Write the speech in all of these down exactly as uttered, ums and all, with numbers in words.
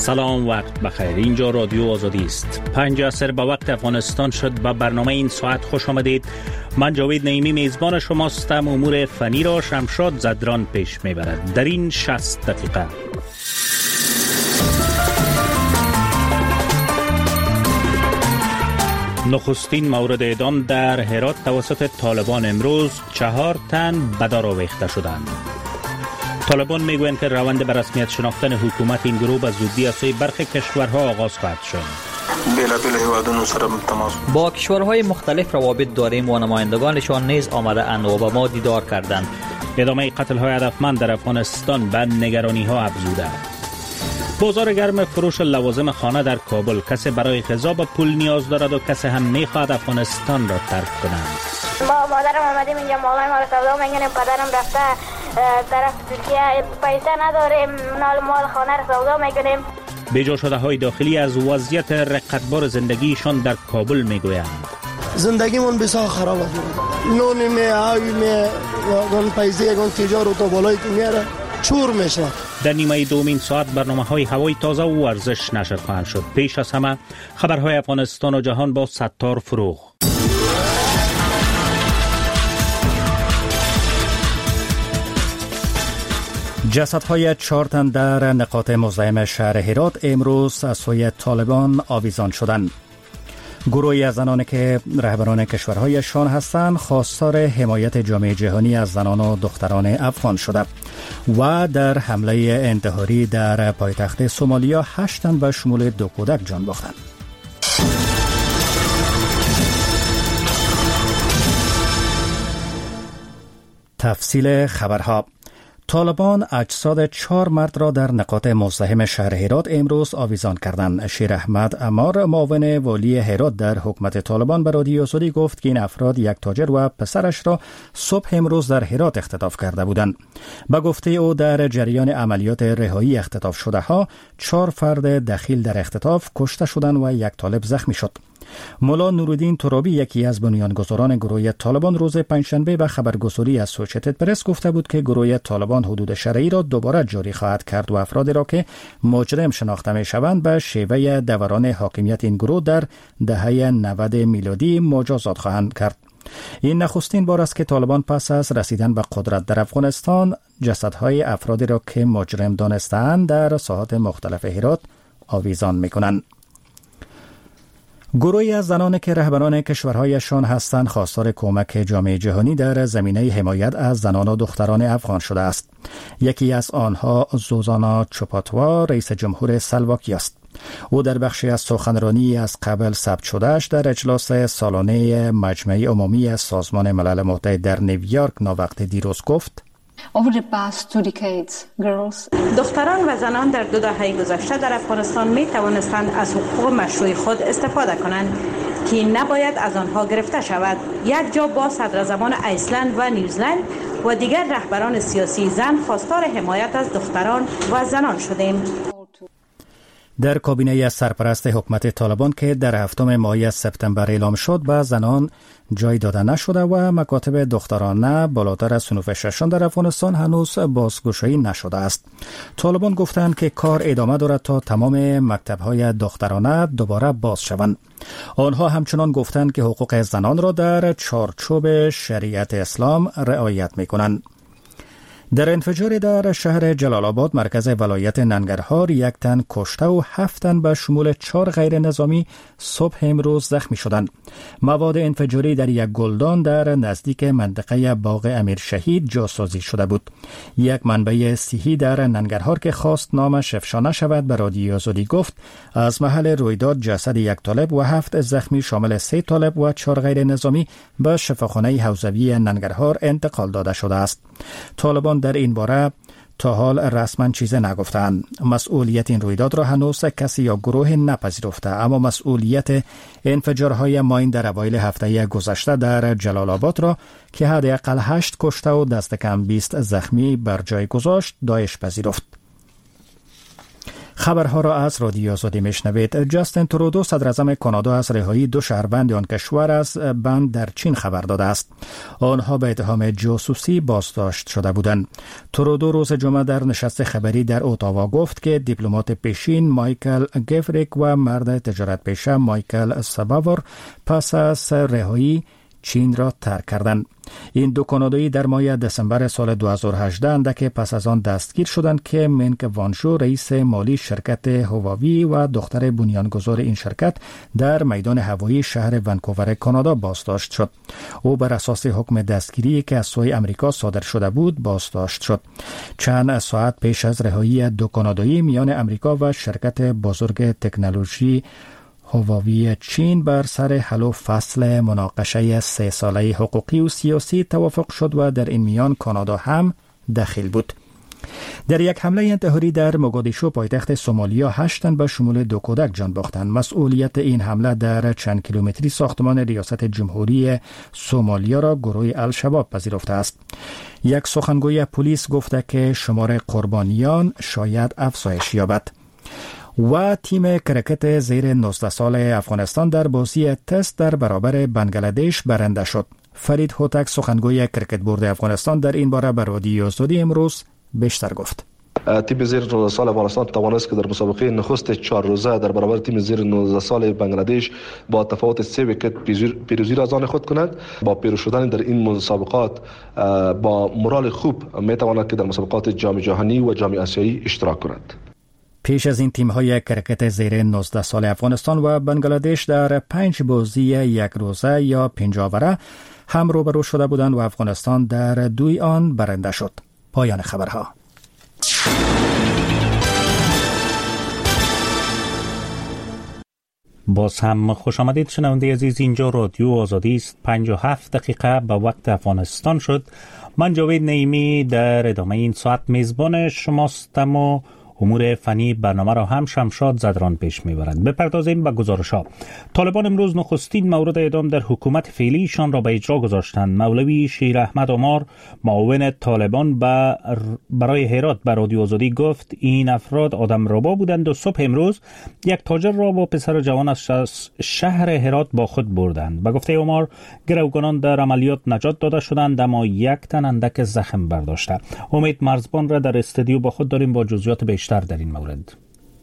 سلام، وقت بخیر. اینجا رادیو آزادی است. پنج عصر به وقت افغانستان شد. به برنامه این ساعت خوش آمدید. من جاوید نعیمی میزبان شماستم. امور فنی را شمشاد زدران پیش میبرد در این شصت دقیقه. نخستین مورد اعدام در هرات توسط طالبان امروز چهار تن به دار آویخته شدند. طالبان میگویند که روند به رسمیت شناختن حکومت این گروه به زودی از سوی برخی کشورها آغاز خواهد شد. با کشورهای مختلف روابط داریم و نمایندگانشان نیز آمده اند و با ما دیدار کردند. ادامه قتل های هدفمند در افغانستان به نگرانی ها افزوده. بازار گرم فروش لوازم خانه در کابل. کسی برای غذا به پول نیاز دارد و کسی هم میخواهد افغانستان را ترک کنند. ما مادرم آمدیم اینجا، مالای ما را سودا میگنیم، پدرم رفته طرف ترکیه، پیسه نداریم، نال مال خانه را سودا میکنیم. بیجا شده های داخلی از وضعیت رقتبار زندگیشان در کابل میگویند. زندگیمون بسیار خراب است. نون می آوی می گون پیسه گون تجارت و بالای که میاره چور میشه. در نیمه دومین ساعت برنامه های هوای تازه و ورزش نشر خواهند شد. پیش از همه خبرهای افغانستان و جهان با ستار فروغ. جسدهای چهار تن در نقاط مزاحم شهر هرات امروز از سوی طالبان آویزان شدند. گروهی از زنانی که رهبران کشورهایشان هستند خواستار حمایت جامعه جهانی از زنان و دختران افغان شده و در حمله انتحاری در پایتخت سومالیا هشت تن به شمول دو کودک جان باختند. تفصیل خبرها. طالبان اجساد چهار مرد را در نقاط مزاحم شهر هرات امروز آویزان کردند. شیر احمد عمار، معاون والی هرات در حکومت طالبان، به رادیو آزادی گفت که این افراد یک تاجر و پسرش را صبح امروز در هرات اختطاف کرده بودند. به گفته او در جریان عملیات رهایی اختطاف شده ها چهار فرد دخیل در اختطاف کشته شدند و یک طالب زخمی شد. مولا نورالدین ترابی، یکی از بنیانگذاران گروه طالبان، روز پنجشنبه به خبرگزاری اسوسییتد پرس گفته بود که گروه طالبان حدود شرعی را دوباره جاری خواهد کرد و افرادی را که مجرم شناخته می شوند به شیوه دوران حاکمیت این گروه در دهه نود میلادی مجازات خواهند کرد. این نخستین بار است که طالبان پس از رسیدن به قدرت در افغانستان جسدهای افرادی را که مجرم دانستند در ساحات مختلف هرات آویزان می کنند. گروهی از زنان که رهبران کشورهایشان هستند خواستار کمک جامعه جهانی در زمینه حمایت از زنان و دختران افغان شده است. یکی از آنها زوزانا چوپاتوا، رئیس جمهور سلواکی است. او در بخشی از سخنرانی از قبل ثبت شدهش در اجلاس سالانه مجمع عمومی سازمان ملل متحد در نیویورک ناوقت دیروز گفت: Over the past two decades, girls... دختران و زنان در دو دهه گذشته در افغانستان می توانستند از حقوق مشروع خود استفاده کنند که نباید از آنها گرفته شود. یک جا با صدر زمان ایسلند و نیوزلند و دیگر رهبران سیاسی زن خواستار حمایت از دختران و زنان شدیم. در کابینه سرپرست حکومت طالبان که در هفتم ماه سپتامبر اعلام شد به زنان جای داده نشده و مکاتب دخترانه بالاتر از صنوف ششم در افغانستان هنوز بازگشایی نشده است. طالبان گفتند که کار ادامه دارد تا تمام مکتب‌های دخترانه دوباره باز شوند. آنها همچنان گفتند که حقوق زنان را در چارچوب شریعت اسلام رعایت می‌کنند. در انفجار در شهر جلال آباد مرکز ولایت ننگرهار یک تن کشته و هفت تن به شمول چهار غیر نظامی صبح امروز زخمی شدند. مواد انفجاری در یک گلدان در نزدیک منطقه باغ امیر شهید جاسازی شده بود. یک منبع صحی در ننگرهار که خواست نامش افشا نشود به رادیو آزادی گفت از محل رویداد جسد یک طالب و هفت زخمی شامل سه طالب و چهار غیر نظامی به شفاخانه حوزوی ننگرهار انتقال داده شده است. طالبان در این باره تا حال رسما چیزی نگفتند. مسئولیت این رویداد را هنوز کسی یا گروه نپذیرفته، اما مسئولیت انفجارهای ماین در اوایل هفته گذشته در جلال آباد را که حداقل هشت کشته و دست کم بیست زخمی بر جای گذاشت داعش پذیرفت. خبرها را از رادیو آزادی میشنوید. جاستین ترودو صدر اعظم کانادا از رهایی دو شهروند آن کشور از بند در چین خبر داده است. آنها به اتهام جاسوسی بازداشت شده بودند. ترودو روز جمعه در نشست خبری در اتاوا گفت که دیپلمات پیشین مایکل گفریک و مرد تجارت پیشه مایکل ساباور پس از رهایی چین را ترک کردند. این دو کانادایی در ماه دسامبر سال دو هزار و هجده اندک پس از آن دستگیر شدند که منک وانشو رئیس مالی شرکت هواوی و دختر بنیانگذار این شرکت در میدان هوایی شهر ونکوور کانادا بازداشت شد. او بر اساس حکم دستگیری که از سوی امریکا صادر شده بود بازداشت شد. چند ساعت پیش از رهایی دو کانادایی میان امریکا و شرکت بزرگ تکنولوژی هواوی چین بر سر حل و فصل مناقشه سه ساله حقوقی و سیاسی توافق شد و در این میان کانادا هم دخیل بود. در یک حمله انتحاری در موگادیشو پایتخت سومالیا هشت تن به شمول دو کودک جان باختند. مسئولیت این حمله در چند کیلومتری ساختمان ریاست جمهوری سومالیا را گروه الشباب پذیرفته است. یک سخنگوی پلیس گفته که شمار قربانیان شاید افزایش یابد. و تیم کرکت زیر نوزده سال افغانستان در بازی تست در برابر بنگلادش برنده شد. فرید هوتک سخنگوی کرکت بورد افغانستان در این باره به رادیو آزادی امروز بیشتر گفت. تیم زیر نوزده سال افغانستان توانست که در مسابقه نخست چهار روزه در برابر تیم زیر نوزده سال بنگلادش با تفاوت سه ویکت پیروزی را از آن خود کند. با پیروز شدن در این مسابقات با مورال خوب می تواند که در مسابقات جام جهانی و جام آسیایی اشتراک کند. پیش از این تیم‌های کرکت زیر نوزده سال افغانستان و بنگلادش در پنج بازی یک روزه یا پنجاوره هم روبرو شده بودند و افغانستان در دوی آن برنده شد. پایان خبرها. باز هم خوش آمدید شنونده عزیز. اینجا رادیو آزادی است. پنجاه و هفت دقیقه به وقت افغانستان شد. من جاوید نعیمی در ادامه این ساعت میزبان شماستم و امور فنی برنامه را هم شمشاد زدران پیش میبرد. بپردازیم به گزارش‌ها. طالبان امروز نخستین مورد اعدام در حکومت فعلیشان را به اجرا گذاشتند. مولوی شیر احمد عمار معاون طالبان برای هرات به رادیو آزادی گفت این افراد آدم ربا بودند و صبح امروز یک تاجر را با پسر جوان از شهر هرات با خود بردند. به گفته عمار گروگانان در عملیات نجات داده شدند اما یک تن اندک زخم برداشته. امید مرزبان را در استودیو با خود داریم با جزئیات بیشتر در این مورد.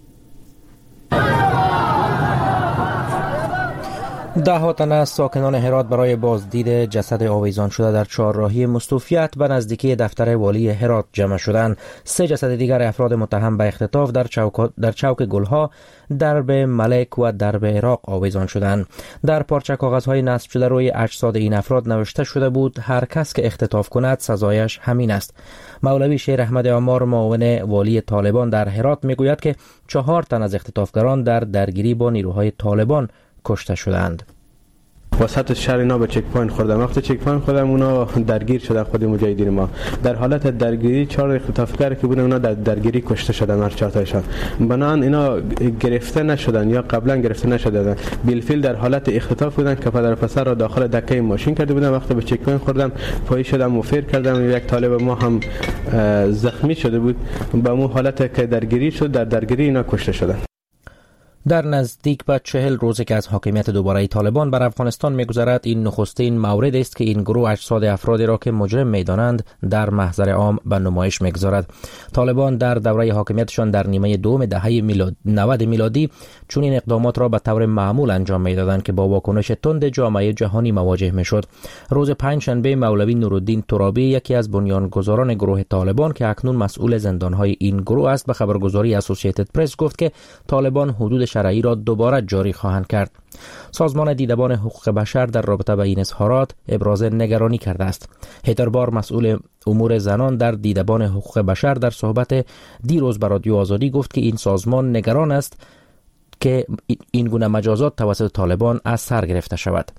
ده ها تن از ساکنان هرات برای بازدید جسد آویزان شده در چهارراهی مستوفیت به نزدیکی دفتر والی هرات جمع شدند. سه جسد دیگر افراد متهم به اختطاف در چوک در چوک گلها، درب ملک و درب عراق آویزان شدند. در پارچه کاغذهای نصب شده روی اجساد این افراد نوشته شده بود هر کس که اختطاف کند سزایش همین است. مولوی شیر احمد عمار معاون والی طالبان در هرات میگوید که چهار تن از اختطافگران در درگیری با نیروهای طالبان کشته شدند. وسط شهر اینا به چک پوینت خوردن. وقتی چک پوینت خوردن اونا درگیر شدن. خود مجاهدین ما در حالت درگیری چهار اختطافگر که بودن اونا در درگیری کشته شدن. هر چهار تاشون بنان اینا گرفته نشدن یا قبلا گرفته نشدن. بالفعل در حالت اختطاف بودن که پدر و پسر را داخل دکه ماشین کرده بودن. وقتی به چک پوینت خوردن پای شدن و فیر کردن. یک طالب ما هم زخمی شده بود. با مو حالت که درگیری شد در درگیری اینا کشته شدن. در نزدیک به چهل روزی که از حاکمیت دوباره طالبان بر افغانستان می‌گذرد این نخستین مورد است که این گروه اجساد افرادی را که مجرم می‌دانند در محضر عام به نمایش می‌گذارد. طالبان در دوره حاکمیتشان در نیمه دوم دهه میلاد نود میلادی چون این اقدامات را به طور معمول انجام می‌دادند که با واکنش تند جامعه جهانی مواجه می‌شد. روز پنجشنبه مولوی نورالدین ترابی یکی از بنیانگذاران گروه طالبان که اکنون مسئول زندان‌های این گروه است به خبرگزاری اسوسییتد پرس گفت که طالبان حدود شرعی را دوباره جاری خواهند کرد. سازمان دیدبان حقوق بشر در رابطه با این اظهارات ابراز نگرانی کرده است. هیدربار مسئول امور زنان در دیدبان حقوق بشر در صحبت دیروز با رادیو آزادی گفت که این سازمان نگران است که این گونه مجازات توسط طالبان از سر گرفته شود.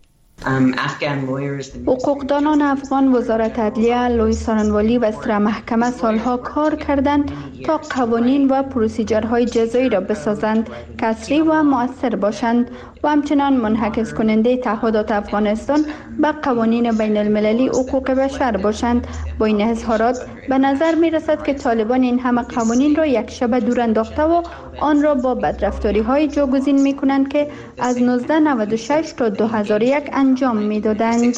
حقوقدانان افغان، وزارت عدلیه، لوی سارنوالی و استرا محکمه سالها کار کردند تا قوانین و پروسیجرهای جزایی را بسازند که اصلی و مؤثر باشند. و همچنان منعکس کننده تعهدات افغانستان به قوانین بین المللی حقوق بشر باشند. با این اظهارات به نظر می رسد که طالبان این همه قوانین را یک شب دور انداخته و آن را با بدرفتاری های جاگزین می کنند که از نوزده نود و شش تا دو هزار و یک انجام می دادند.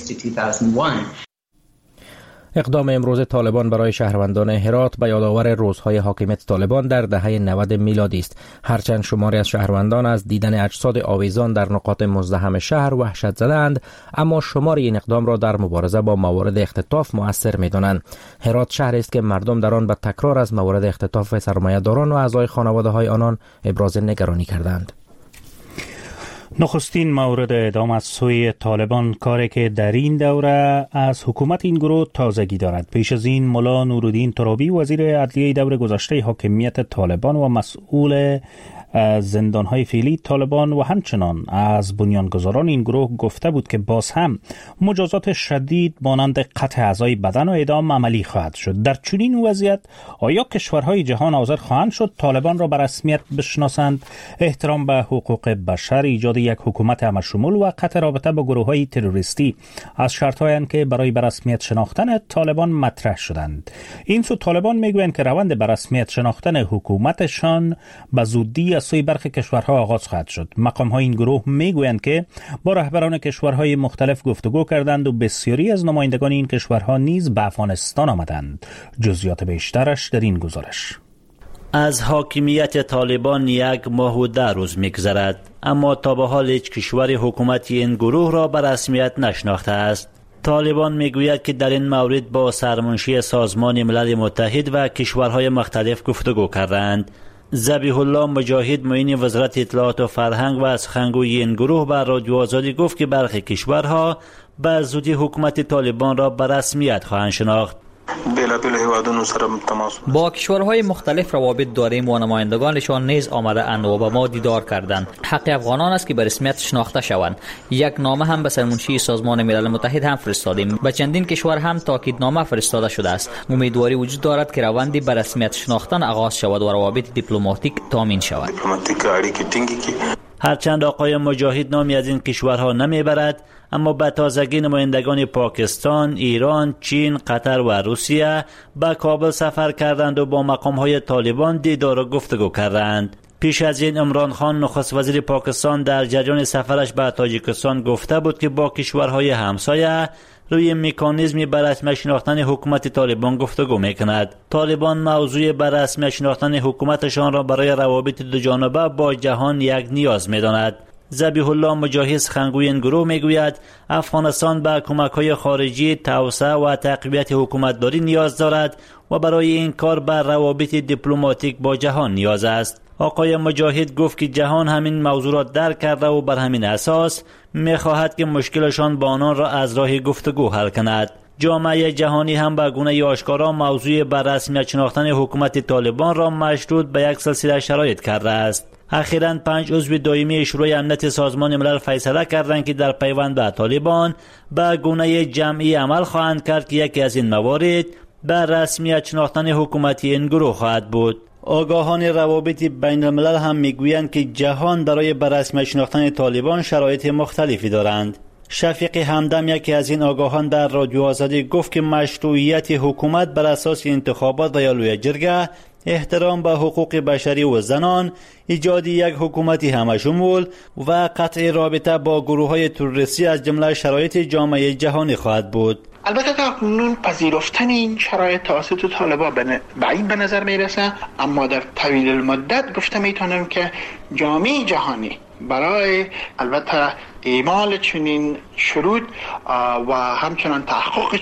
اقدام امروز طالبان برای شهروندان هرات به یادآور روزهای حاکمیت طالبان در دهه نود میلادی است. هرچند شماری از شهروندان از دیدن اجساد آویزان در نقاط مزدحم شهر وحشت زدند، اما شماری این اقدام را در مبارزه با موارد اختطاف مؤثر می‌دانند. هرات شهری است که مردم در آن به تکرار از موارد اختطاف سرمایه‌داران و اعضای خانواده‌های آنان ابراز نگرانی کردند. نخستین مورد اعدام از سوی طالبان، کاری که در این دوره از حکومت این گروه تازگی دارد. پیش از این ملا نورالدین ترابی وزیر عدلیه دور گذشته حاکمیت طالبان و مسئول زندانهای فعلی طالبان و همچنان از بنیانگذاران این گروه گفته بود که باز هم مجازات شدید مانند قطع اعضای بدن و اعدام عملی خواهد شد. در چنین وضعیت آیا کشورهای جهان حاضر خواهند شد طالبان را به رسمیت بشناسند؟ احترام به حقوق بشر، ایجاد یک حکومت همشمول و قطع رابطه با گروه‌های تروریستی از شرط‌هایی که برای به رسمیت شناختن طالبان مطرح شدند. این سو طالبان میگویند که روند به رسمیت شناختن حکومتشان به زودی سوی برخی کشورها آغاز خواهد شد. مقام‌های این گروه میگویند که با رهبران کشورهای مختلف گفتگو کردند و بسیاری از نمایندگان این کشورها نیز به افغانستان آمدند. جزئیات بیشترش در این گزارش. از حاکمیت طالبان یک ماه و ده روز میگذرد، اما تا به حال هیچ کشور حکومتی این گروه را به رسمیت نشناخته است. طالبان میگوید که در این مورد با سرمنشی سازمان ملل متحد و کشورهای مختلف گفتگو کردند. ذبیح الله مجاهد معین وزارت اطلاعات و فرهنگ و سخنگوی این گروه به رادیو آزادی گفت که برخی کشورها به زودی حکومت طالبان را به رسمیت خواهند شناخت. با کشورهای مختلف روابط داریم و نمایندگانشان نیز آمده اند و با ما دیدار کردند. حق افغانان است که به رسمیت شناخته شوند. یک نامه هم به سرمنشی سازمان ملل متحد هم فرستادیم. به چندین کشور هم تاکیدنامه فرستاده شده است. امیدواری وجود دارد که روندی به رسمیت شناختن آغاز شود و روابط دیپلماتیک تامین شود. هرچند آقای مجاهد نامی از این کشورها نمیبرد، اما به تازگی نمایندگان پاکستان، ایران، چین، قطر و روسیه به کابل سفر کردند و با مقام‌های طالبان دیدار و گفتگو کردند. پیش از این عمران خان نخست وزیر پاکستان در جریان سفرش به تاجیکستان گفته بود که با کشورهای همسایه روی مکانیزمی بر رسمیت شناختن حکومت طالبان گفتگو میکند. طالبان موضوع بر رسمیت شناختن حکومتشان را برای روابط دو جانبه با جهان یک نیاز میداند. ذبیح الله مجاهد سخنگوی این گروه میگوید افغانستان به کمک‌های خارجی، توسعه و تقویت حکومتداری نیاز دارد و برای این کار به روابط دیپلماتیک با جهان نیاز است. آقای مجاهد گفت که جهان همین موضوع را درک کرده و بر همین اساس می‌خواهد که مشکلشان با آنان را از راه گفتگو حل کند. جامعه جهانی هم به گونه آشکارا موضوع بر رسمیت شناختن حکومت طالبان را مشروط به یک سلسله شرایط کرده است. اخیراً پنج عضو دائمی شورای امنیت سازمان ملل فیصله کردند که در پیوند به طالبان به گونه جمعی عمل خواهند کرد که یکی از این موارد بر رسمیت شناختن حکومتی این گروه خواهد بود. آگاهان روابط بین الملل هم میگویند که جهان برای بر رسمیت شناختن طالبان شرایط مختلفی دارند. شفیق همدم یکی از این آگاهان در رادیو آزادی گفت که مشروعیت حکومت بر اساس انتخابات و یا لوی جرگه، احترام به حقوق بشری و زنان، ایجاد یک حکومتی همشمول و قطع رابطه با گروه‌های تروریستی از جمله شرایط جامعه جهانی خواهد بود. البته تا کنون پذیرفتن این شرایط توسط طالبان بعید به نظر میرسه، اما در طویل المدت گفته میتونم که جامعه جهانی برای البته اعمال چنین شروط و همچنان تحقق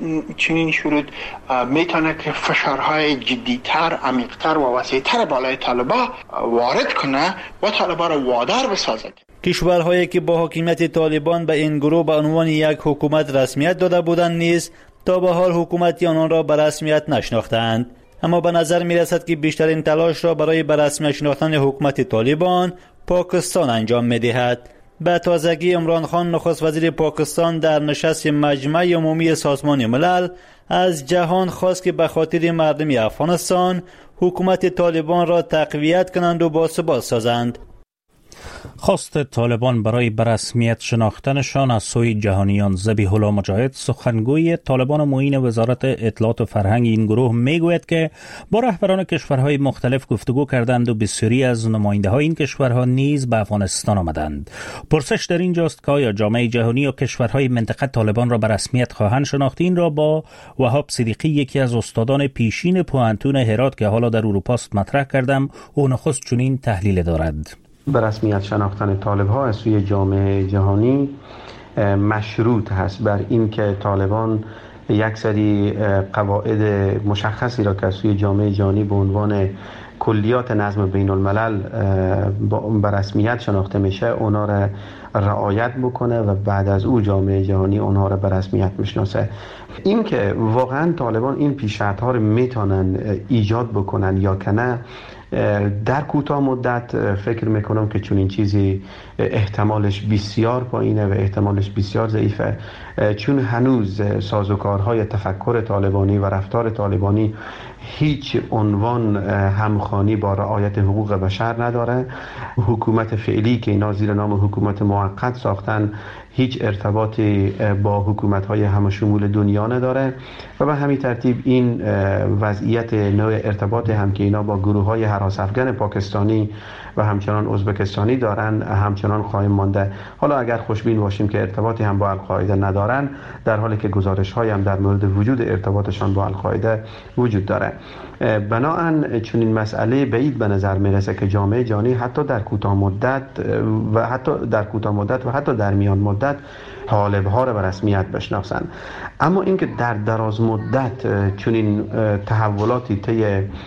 چنین شروط میتونه که فشارهای جدیتر، عمیقتر و وسیعتر بالای طالبان وارد کنه و طالبان را وادار بسازد. کشورهایی که با حاکمیت طالبان به این گروه به عنوان یک حکومت رسمیت داده بودند نیز تا به حال حکومتی آنان را به رسمیت نشناختند. اما به نظر می رسد که بیشترین تلاش را برای به رسمیت شناختن حکومت طالبان پاکستان انجام می دهد. به تازگی عمران خان نخست وزیر پاکستان در نشست مجمع عمومی سازمان ملل از جهان خواست که به خاطر مردم افغانستان حکومت طالبان را تقویت کنند و باثبات سازند. خواست طالبان برای برسمیت شناختنشان از سوی جهانیان. ذبیح الله مجاهد سخنگوی طالبان و معین وزارت اطلاعات و فرهنگ این گروه میگوید که با رهبران کشورهای مختلف گفتگو کردند و بسیاری از نماینده‌های این کشورها نیز به افغانستان آمدند. پرسش در اینجاست که آیا جامعه جهانی و کشورهای منطقه طالبان را به رسمیت خواهند شناخت؟ این را با وهاب صدیقی، یکی از استادان پیشین پوهنتون هرات که حالا در اروپا است، مطرح کردم. او نخست چنین تحلیل دارد. به رسمیت شناختن طالب ها از سوی جامعه جهانی مشروط هست بر این که طالبان یک سری قواعد مشخصی را که از سوی جامعه جهانی به عنوان کلیات نظم بین الملل به رسمیت شناخته میشه اونا را رعایت بکنه و بعد از او جامعه جهانی اونها را به رسمیت میشناسه. این که واقعا طالبان این پیشرفت‌ها رو میتونن ایجاد بکنن یا که نه، در کوتاه مدت فکر میکنم که چون این چیزی احتمالش بسیار پایینه و احتمالش بسیار ضعیفه، چون هنوز سازوکارهای تفکر طالبانی و رفتار طالبانی هیچ عنوان همخوانی با رعایت حقوق بشر نداره. حکومت فعلی که اینا زیر نام حکومت موقت ساختن هیچ ارتباطی با حکومت‌های همشمول دنیا نداره و به همین ترتیب این وضعیت نوع ارتباط هم که اینا با گروه‌های هراس افغان پاکستانی و همچنان ازبکستانی دارن همچنان خواهیم مانده. حالا اگر خوشبین باشیم که ارتباطی هم با القاعده ندارن، در حالی که گزارش‌های هم در مورد وجود ارتباطشان با القاعده وجود داره. بنابراین چون این مسئله بعید به نظر میرسه که جامعه جهانی حتی در کوتاه مدت و حتی در کوتاه مدت و حتی در میان مدت طالب ها را به رسمیت بشناسند. اما اینکه در دراز مدت چون این تحولاتی طی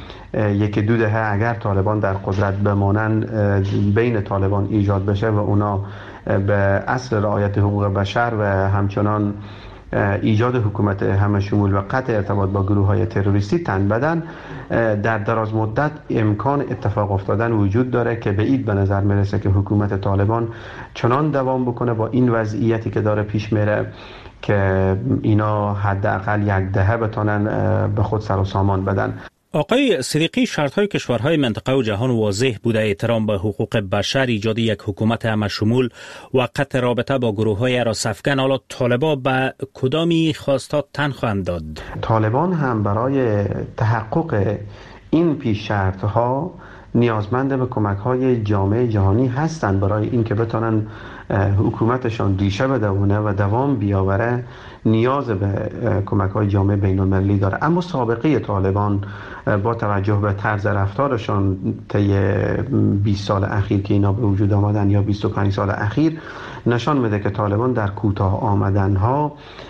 یک دو دهه اگر طالبان در قدرت بمانند بین طالبان ایجاد بشه و اونا به اصل رعایت حقوق بشر و همچنان ایجاد حکومت همه شمول و قطع ارتباط با گروه های تروریستی تن بدن، در دراز مدت امکان اتفاق افتادن وجود داره که بعید به نظر میرسه که حکومت طالبان چنان دوام بکنه با این وضعیتی که داره پیش میره که اینا حداقل یک دهه بتونن به خود سر و سامان بدن. آقای صدیقی، شرط‌های کشورهای منطقه و جهان واضح بوده: احترام به حقوق بشر، ایجاد یک حکومت همه‌شمول و قطع رابطه با گروه‌های هراس افغان. حالا طالبان به کدامی خواستات تن خواهند داد؟ طالبان هم برای تحقق این پیش شرط‌ها نیازمند به کمک‌های جامعه جهانی هستند برای اینکه بتونن حکومتشان ریشه بدونه و دوام بیاوره. نیاز به کمک‌های جامعه بین‌المللی داره. اما سابقه طالبان با توجه به طرز رفتارشان طی بیست سال اخیر که اینا به وجود آمدن یا بیست و پنج سال اخیر نشان میده که طالبان در کوتاه آمدنها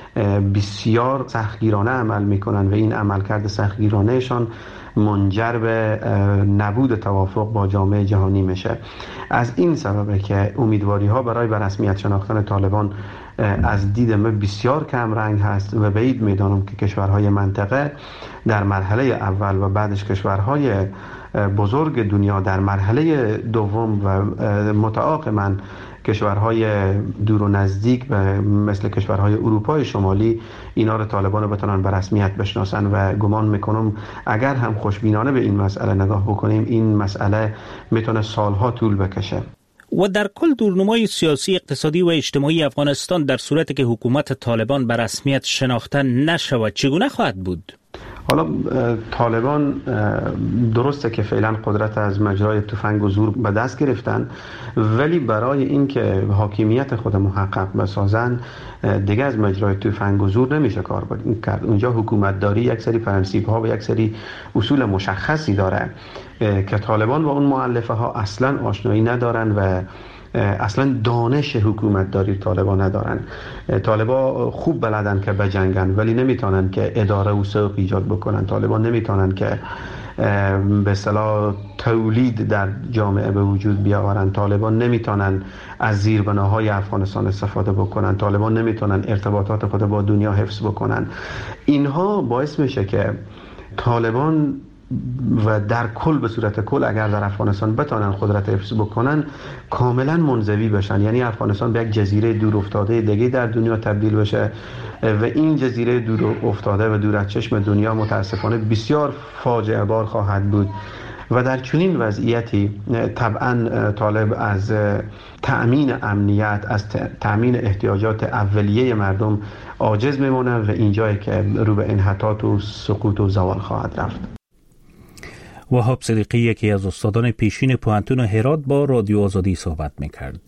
بسیار سختگیرانه عمل میکنن و این عملکرد سختگیرانهشان منجر به نبود توافق با جامعه جهانی میشه. از این سببه که امیدواری ها برای به رسمیت شناختن طالبان از دید من بسیار کم رنگ هست و بعید میدانم که کشورهای منطقه در مرحله اول و بعدش کشورهای بزرگ دنیا در مرحله دوم و متعاقباً کشورهای دور و نزدیک مثل کشورهای اروپای شمالی اینا رو طالبان رو بتونن به رسمیت بشناسن و گمان میکنم اگر هم خوشبینانه به این مسئله نگاه بکنیم این مسئله میتونه سالها طول بکشه. و در کل دورنمای سیاسی، اقتصادی و اجتماعی افغانستان در صورتی که حکومت طالبان به رسمیت شناخته نشود چگونه خواهد بود؟ حالا طالبان درسته که فعلا قدرت از مجرای تفنگ و زور به دست گرفتن، ولی برای اینکه حاکمیت خود محقق بسازن دیگه از مجرای تفنگ و زور نمیشه کار کرد. اونجا حکومت داری یک سری پرنسیپ ها و یک سری اصول مشخصی داره که طالبان و اون مؤلفه ها اصلا آشنایی ندارن و اصلا دانش حکومت داری طالبان ندارن. طالبان خوب بلدن که بجنگن ولی نمیتونن که اداره و سوق ایجاد بکنن. طالبان نمیتونن که به اصطلاح تولید در جامعه به وجود بیاورن. طالبان نمیتونن از زیربناهای افغانستان استفاده بکنن. طالبان نمیتونن ارتباطات خود با دنیا حفظ بکنن. اینها باعث میشه که طالبان و در کل به صورت کل اگر در افغانستان بتونن قدرت حفظ بکنن کاملا منزوی بشن، یعنی افغانستان به یک جزیره دور افتاده دیگه در دنیا تبدیل بشه و این جزیره دور افتاده و دور از چشم دنیا متاسفانه بسیار فاجعه بار خواهد بود. و در چنین وضعیتی طبعا طالب از تأمین امنیت، از تأمین احتیاجات اولیه مردم عاجز میمونه و اینجایی که رو به انحطاط و سقوط و زوال خواهد رفت. وهاب صدیقی یکی از استادان پیشین پوهنتون هرات با رادیو آزادی صحبت میکرد.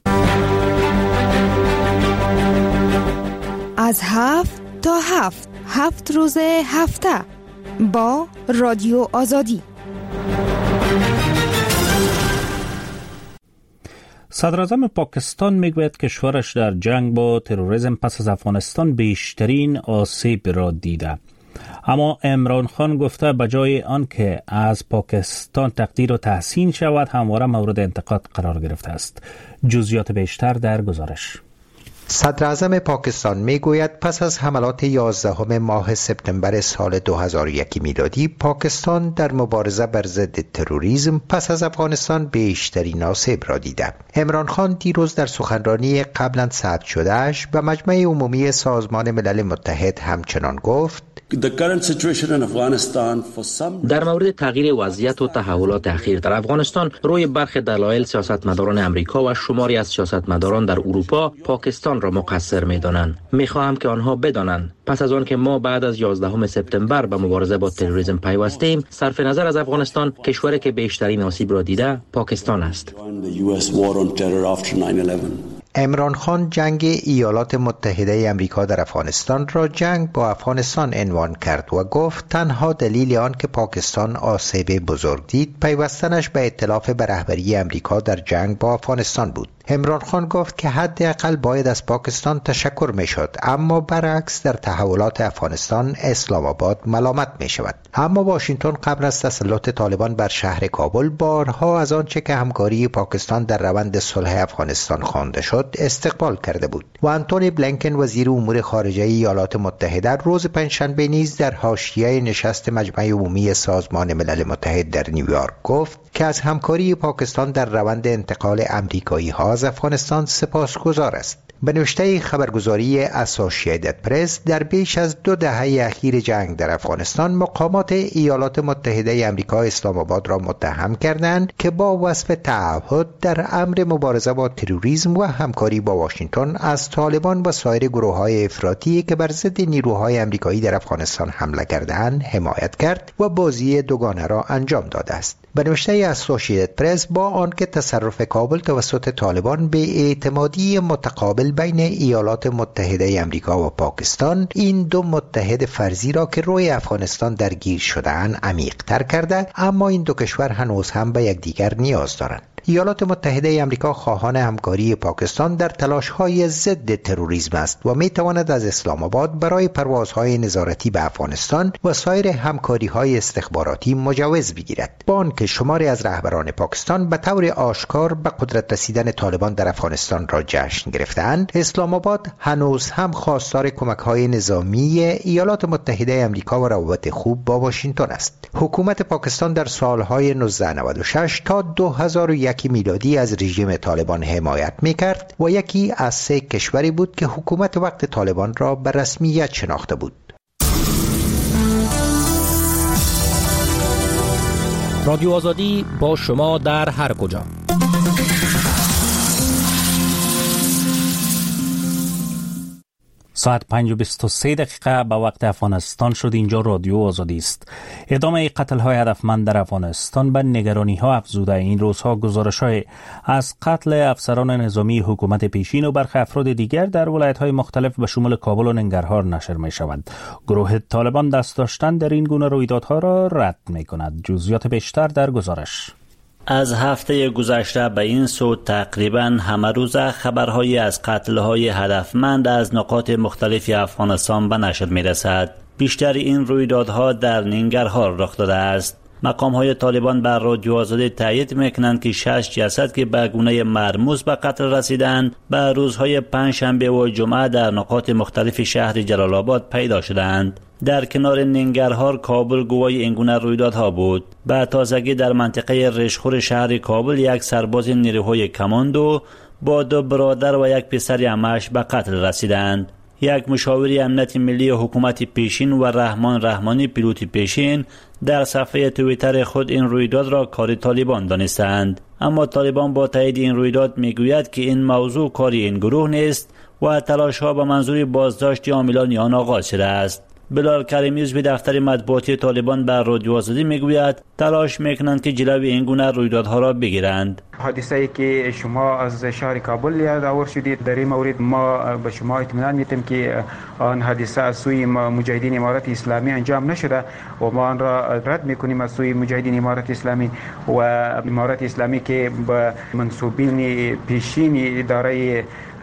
از هفت تا هفت هفت روز هفته با رادیو آزادی. صدراعظم پاکستان میگوید کشورش در جنگ با تروریسم پس از افغانستان بیشترین آسیب را دیده. اما عمران خان گفته بجای آن که از پاکستان تقدیر و تحسین شود همواره مورد انتقاد قرار گرفته است. جزئیات بیشتر در گزارش. صدراعظم پاکستان میگوید پس از حملات یازدهم ماه سپتامبر سال دو هزار و یک میلادی پاکستان در مبارزه بر ضد تروریسم پس از افغانستان بیشترین آسیب را دیده. عمران خان دیروز در سخنرانی قبلا ثبت شده‌اش به مجمع عمومی سازمان ملل متحد همچنان گفت در مورد تغییر وضعیت و تحولات اخیر در افغانستان روی برخی دلایل سیاستمداران امریکا و شماری از سیاستمداران در اروپا پاکستان را مقصر می‌دانند. می‌خواهم که آنها بدانند پس از آن که ما بعد از یازدهم سپتامبر به مبارزه با تروریسم پیوستیم، صرف نظر از افغانستان کشوری که بیشترین آسیب را دیده پاکستان است. عمران خان جنگ ایالات متحده امریکا در افغانستان را جنگ با افغانستان عنوان کرد و گفت تنها دلیل آن که پاکستان آسیب بزرگ دید پیوستنش به ائتلاف به رهبری امریکا در جنگ با افغانستان بود. عمران خان گفت که حداقل باید از پاکستان تشکر می شد، اما برعکس در تحولات افغانستان اسلام آباد ملامت می شود. اما واشنگتن قبل از تسلط طالبان بر شهر کابل بارها از آنچه که همکاری پاکستان در روند صلح افغانستان خوانده شد استقبال کرده بود و آنتونی بلینکن وزیر امور خارجه ایالات متحده روز پنجشنبه نیز در حاشیه نشست مجمع عمومی سازمان ملل متحد در نیویورک گفت که از همکاری پاکستان در روند انتقال امریکایی ها از افغانستان سپاسگزار است. به نوشته خبرگزاری اسوسییتد پرس در بیش از دو دهه اخیر جنگ در افغانستان مقامات ایالات متحده آمریکا اسلام آباد را متهم کردند که با وصف تعهد در امر مبارزه با تروریسم و همکاری با واشنگتن از طالبان و سایر گروه‌های افراطی که بر ضد نیروهای آمریکایی در افغانستان حمله کردند حمایت کرد و بازی دوگانه را انجام داده است. به نوشته اسوسییتد پرس با آنکه تصرف کابل توسط طالبان به اعتمادی متقابل بین ایالات متحده آمریکا و پاکستان این دو متحد فرضی را که روی افغانستان درگیر شده‌اند عمیق‌تر کرده، اما این دو کشور هنوز هم به یکدیگر نیاز دارند. ایالات متحده آمریکا خواهان همکاری پاکستان در تلاش‌های ضد تروریسم است و می‌تواند از اسلام آباد برای پروازهای نظارتی به افغانستان و سایر همکاری‌های استخباراتی مجوز بگیرد. با آنکه شماری از رهبران پاکستان به طور آشکار به قدرت رسیدن طالبان در افغانستان را جشن گرفتند، اسلام آباد هنوز هم خواستار کمک‌های نظامی ایالات متحده آمریکا و روابط خوب با واشنگتن است. حکومت پاکستان در سال‌های نوزده نود و شش تا دو هزار و یک میلادی از رژیم طالبان حمایت می‌کرد و یکی از سه کشوری بود که حکومت وقت طالبان را به رسمیت شناخته بود. رادیو آزادی با شما در هر کجا. ساعت پنج و بیست و سه دقیقه به وقت افغانستان شد. اینجا رادیو آزادی است. ادامه قتل های هدفمند در افغانستان به نگرانی ها افزوده. این روزها گزارش های از قتل افسران نظامی حکومت پیشین و برخی افراد دیگر در ولایت های مختلف به شمول کابل و ننگرهار نشر می شود. گروه طالبان دست داشتن در این گونه رویدادها را رد می کند. جزئیات بیشتر در گزارش. از هفته گذشته به این سو تقریباً همه روز خبرهایی از قتل‌های هدفمند از نقاط مختلف افغانستان به نشر می‌رسد. بیشتر این رویدادها در ننگرهار رخ داده است. مقام‌های طالبان بر رادیو آزادی تایید می‌کنند که شش جسد که به گونه مرموز به قتل رسیدند به روزهای پنجشنبه و جمعه در نقاط مختلف شهر جلال آباد پیدا شدند. در کنار ننگرهار کابل گواه این گونه رویدادها بود. به تازگی در منطقه رشخور شهر کابل یک سرباز نیروهای کماندو با دو برادر و یک پسر عمش به قتل رسیدند. یک مشاور امنیت ملی حکومت پیشین و رحمان رحمانی پیلوت پیشین در صفحه توییتر خود این رویداد را کار طالبان دانستند. اما طالبان با تایید این رویداد میگوید که این موضوع کاری این گروه نیست و تلاش ها به منظور بازداشت عاملان آن آغاز شده است. بلال کریمی عضو دفتر مطبوعاتی طالبان بر رادیو آزادی میگوید تلاش میکنند که جلوی این گونه رویدادها را بگیرند. حادثه ای که شما از شهر کابل یاد آور شدید، در این مورد ما به شما اطمینان میدیم که آن حادثه از سوی مجاهدین امارت اسلامی انجام نشده و ما آن را رد میکنیم از سوی مجاهدین امارت اسلامی و امارت اسلامی که به منصوبین پیشین اداره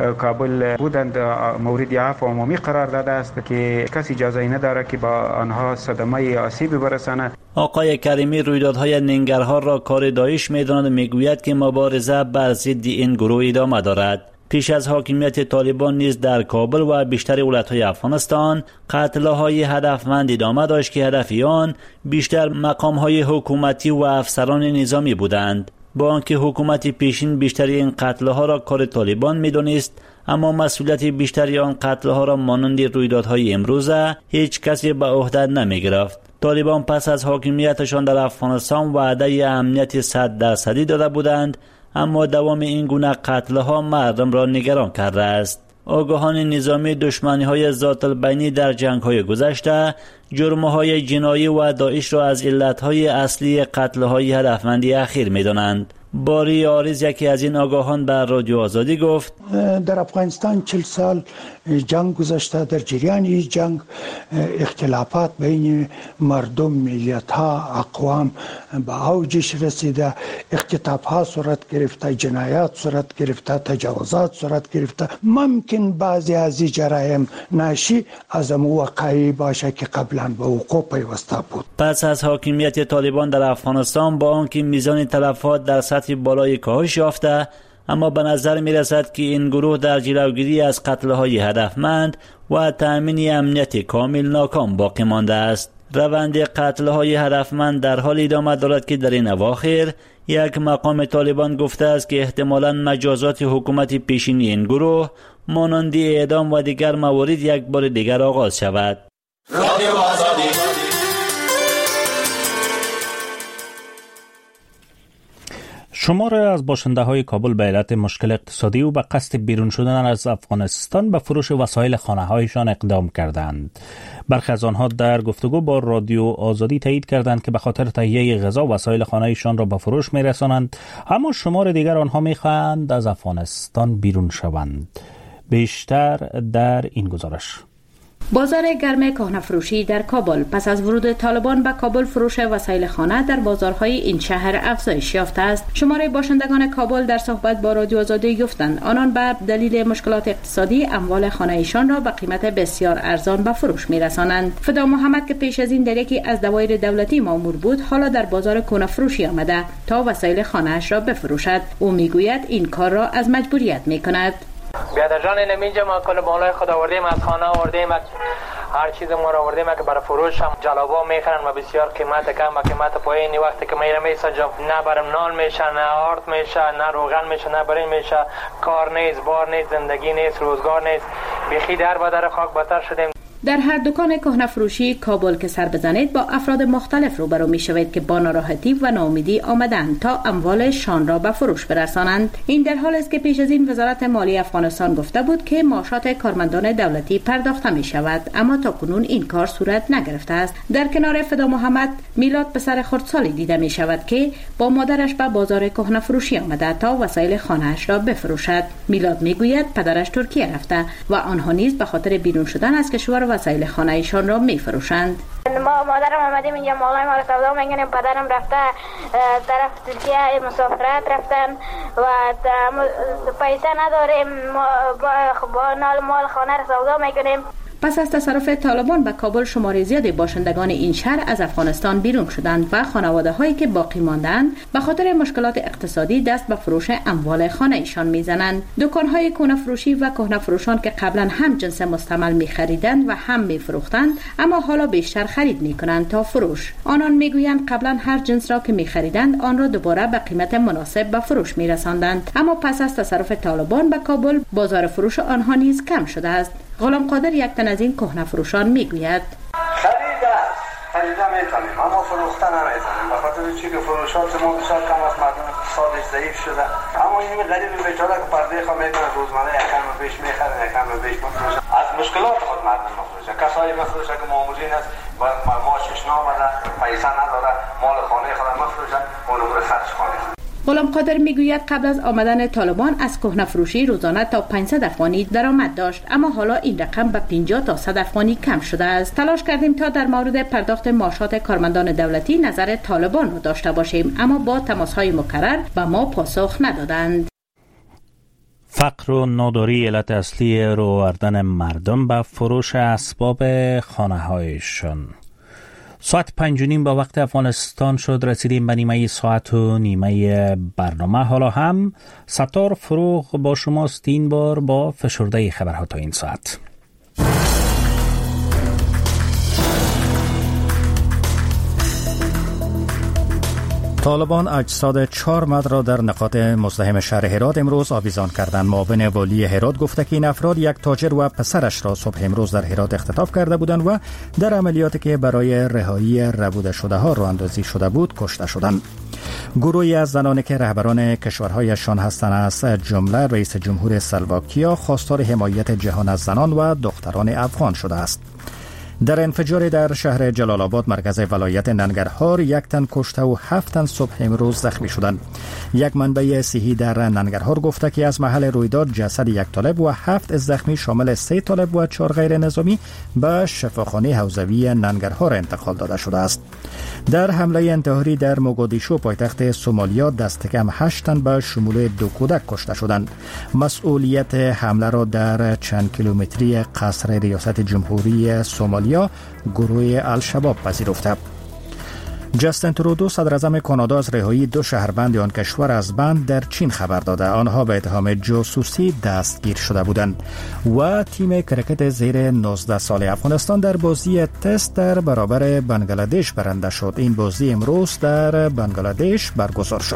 کابل بودند مورد عفو عمومی قرار داده است که کسی اجازه نداره که با آنها صدمه آسیبی برساند. آقای کریمی رویدادهای ننگرهار را کار داعش می‌داند و میگوید که مبارزه بر ضد این گروه ادامه دارد. پیش از حاکمیت طالبان نیز در کابل و بیشتر ولایت‌های افغانستان قتل‌های هدفمند ادامه داشت که هدف آن بیشتر مقام‌های حکومتی و افسران نظامی بودند. با آنکه حکومت پیشین بیشتر این قتل‌ها را کار طالبان می‌دانست، اما مسئولیت بیشتر آن قتل‌ها را مانند رویدادهای امروزه هیچ کسی به عهده نمی‌گرفت. طالبان پس از حاکمیتشان در افغانستان وعده امنیت صد درصدی داده بودند، اما دوام این گونه قتل‌ها مردم را نگران کرده است. آگاهان نظامی دشمنی‌های ذات البینی در جنگ‌های گذشته جرم‌های جنایی و داعش را از علت‌های اصلی قتل‌های هدفمندی اخیر می‌دانند. باری آریز یکی از این آگاهان بر رادیو آزادی گفت در افغانستان چهل سال جنگ گذشته، در جریان این جنگ اختلافات بین مردم، ملیت‌ها، اقوام به اوجش رسیده، اختطاف‌ها صورت گرفته، جنایات صورت گرفته، تجاوزات صورت گرفته. ممکن بعضی از این جرایم ناشی از موقعی باشه که قبلا به وقوع پیوسته بود. پس از حاکمیت طالبان در افغانستان با آنکه میزان تلفات در سطح بالای کاهش یافته، اما به نظر می رسد که این گروه در جلوگیری از قتل‌های هدفمند و تأمین امنیت کامل ناکام باقی مانده است. روند قتل‌های هدفمند در حال ادامه دارد که در این اواخر یک مقام طالبان گفته است که احتمالاً مجازات حکومت پیشینی این گروه مانند اعدام و دیگر موارد یک بار دیگر آغاز شود. شمار از باشنده های کابل به علت مشکل اقتصادی و به قصد بیرون شدن از افغانستان به فروش وسایل خانه هایشان اقدام کردند. برخی از آنها در گفتگو با رادیو آزادی تایید کردند که به خاطر تهیه غذا وسایل خانه ایشان را به فروش می رسانند، اما شمار دیگر آنها می خواهند از افغانستان بیرون شوند. بیشتر در این گزارش. بازار گرم کهنه‌فروشی در کابل پس از ورود طالبان به کابل فروش وسایل خانه در بازارهای این شهر افزایش یافته است. شماره باشندگان کابل در صحبت با رادیو آزادی گفتند آنان به دلیل مشکلات اقتصادی اموال خانه ایشان را به قیمت بسیار ارزان به فروش می‌رسانند. فدا محمد که پیش از این در یکی از دوایر دولتی مأمور بود، حالا در بازار کهنه‌فروشی آمده تا وسایل خانه‌اش را بفروشد. او میگوید این کار را از مجبوریت می‌کند. بیادر جان اینجا ما کل بالای خود آوردیم، از خانه آوردیم، هر چیز ما را آوردیم که برای فروش هم جلابا میخرن و بسیار قیمت کم و قیمت پایینی. وقتی که میرم میسا جا نه برم نان میشه، نه آرد میشه، نه روغن میشه، نه برین میشه، کار نیست، بار نیست، زندگی نیست، روزگار نیست، بیخی در با در خاک بتر شدیم. در هر دکان کهنه‌فروشی کابل که سر بزنید با افراد مختلف روبرو می‌شوید که با ناراحتی و ناامیدی آمدند تا اموالشان را به فروش برسانند. این در حالی است که پیش از این وزارت مالی افغانستان گفته بود که معاشات کارمندان دولتی پرداخته می‌شود، اما تا کنون این کار صورت نگرفته است. در کنار فدا محمد، میلاد پسر خردسالی دیده می‌شود که با مادرش به بازار کهنه‌فروشی آمده تا وسایل خانه‌اش را بفروشد. میلاد میگوید پدرش ترکیه رفته و آنها نیز به خاطر بیرون شدن از کشور وسایل خانه ایشان را می فروشند. ما مادرم آمدیم اینجا، مالای ما را سودا میگنیم، پدرم رفته طرف ترکیه مسافرت رفتن و پیسه نداریم، با, با نال مال خانه را سودا میکنیم. پس از تصرف طالبان به کابل شمار زیادی باشندگان این شهر از افغانستان بیرون شدند و خانواده هایی که باقی ماندند به خاطر مشکلات اقتصادی دست به فروش اموال خانه ایشان میزنند. دکان های کهنه فروشی و کهنه فروشان که قبلا هم جنس مستعمل می خریدند و هم می فروختند، اما حالا بیشتر خرید می کنند تا فروش. آنان میگویند قبلا هر جنس را که می خریدند آن را دوباره به قیمت مناسب به فروش می رساندند، اما پس از تصرف طالبان به کابل بازار فروش آنها نیز کم شده است. غلام قادر یک تن از این کهنه فروشان میگوید خرید است، خریده میتونیم اما فروخته نمیتونیم، به خاطر چی که فروشات ما بسیار کم است، مردم اقتصادش ضعیف شده. اما این غریب بیچاره که پرده خود میکنه روزمره یکم بیش میخره یکم بیش میفروشه، از مشکلات خود مردم میفروشه. کسایی میفروشه که مامورین است و معاشش نامده، پیسه نداره، مال خانه خود میفروشه، اون امور خرج خانه. غلام قادر میگوید قبل از آمدن طالبان از کهنه فروشی روزانه تا پانصد افغانی درآمد داشت، اما حالا این رقم به پنجاه تا صد افغانی کم شده است. تلاش کردیم تا در مورد پرداخت معاشات کارمندان دولتی نظر طالبان را داشته باشیم، اما با تماس‌های مکرر به ما پاسخ ندادند. فقر و ناداری علت اصلی رو آوردن مردم به فروش اسباب خانه‌هایشان. ساعت پنج و نیم با وقت افغانستان شد. رسیدیم به نیمه ساعت و نیمه برنامه. حالا هم ستار فروغ با شماست، این بار با فشرده خبرها تا این ساعت. طالبان اجساد چهار مرد را در نقاط مزدحم شهر هرات امروز آویزان کردند. معاون والی هرات گفته که این افراد یک تاجر و پسرش را صبح امروز در هرات اختطاف کرده بودند و در عملیاتی که برای رهایی ربوده شده ها راه اندازی شده بود کشته شدند. گروهی از زنانی که رهبران کشورهایشان هستند از جمله رئیس جمهور اسلواکیا خواستار حمایت جهان از زنان و دختران افغان شده است. در انفجار در شهر جلال آباد مرکز ولایت ننگرهار یک تن کشته و هفت تن صبح امروز زخمی شدند. یک منبع صحی در ننگرهار گفته که از محل رویداد جسد یک طالب و هفت زخمی شامل سه طالب و چهار غیر نظامی به شفاخانه حوزوی ننگرهار انتقال داده شده است. در حمله انتحاری در موگادیشو پایتخت سومالیا دست کم هشت تن به شمول دو کودک کشته شدند. مسئولیت حمله را در چند کیلومتری قصر ریاست جمهوری سومالیا گروه الشباب پذیرفته. جاستین ترودو صدر اعظم کانادا از رهایی دو شهروند آن کشور از بند در چین خبر داده. آنها به اتهام جاسوسی دستگیر شده بودند. و تیم کرکت زیر نوزده سال افغانستان در بازی تست در برابر بنگلادش برنده شد. این بازی امروز در بنگلادش برگزار شد.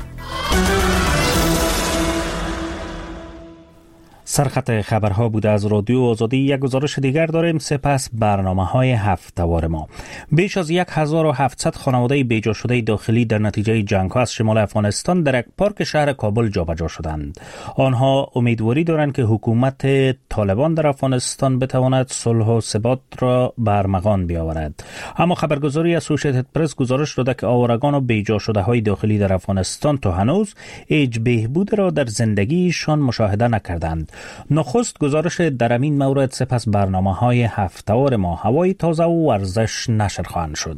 سرخط خبرها بوده از رادیو آزادی. یک گزارش دیگر داریم سپس برنامه های هفته‌وار ما. بیش از هزار و هفتصد خانواده بیجا شده داخلی در نتیجه جنگ ها از شمال افغانستان در یک پارک شهر کابل جابجا شدند. آنها امیدواری دارند که حکومت طالبان در افغانستان بتواند صلح و ثبات را به ارمغان بیاورد. اما خبرگزاری اسوسییتد پرس گزارش داده که آوارگان و بیجا شده های داخلی در افغانستان تا هنوز هیچ بهبود را در زندگیشان مشاهده نکردند. نخست گزارش در این مورد سپس برنامه های هفته‌وار ما هوای تازه و ورزش نشر خواهند شد.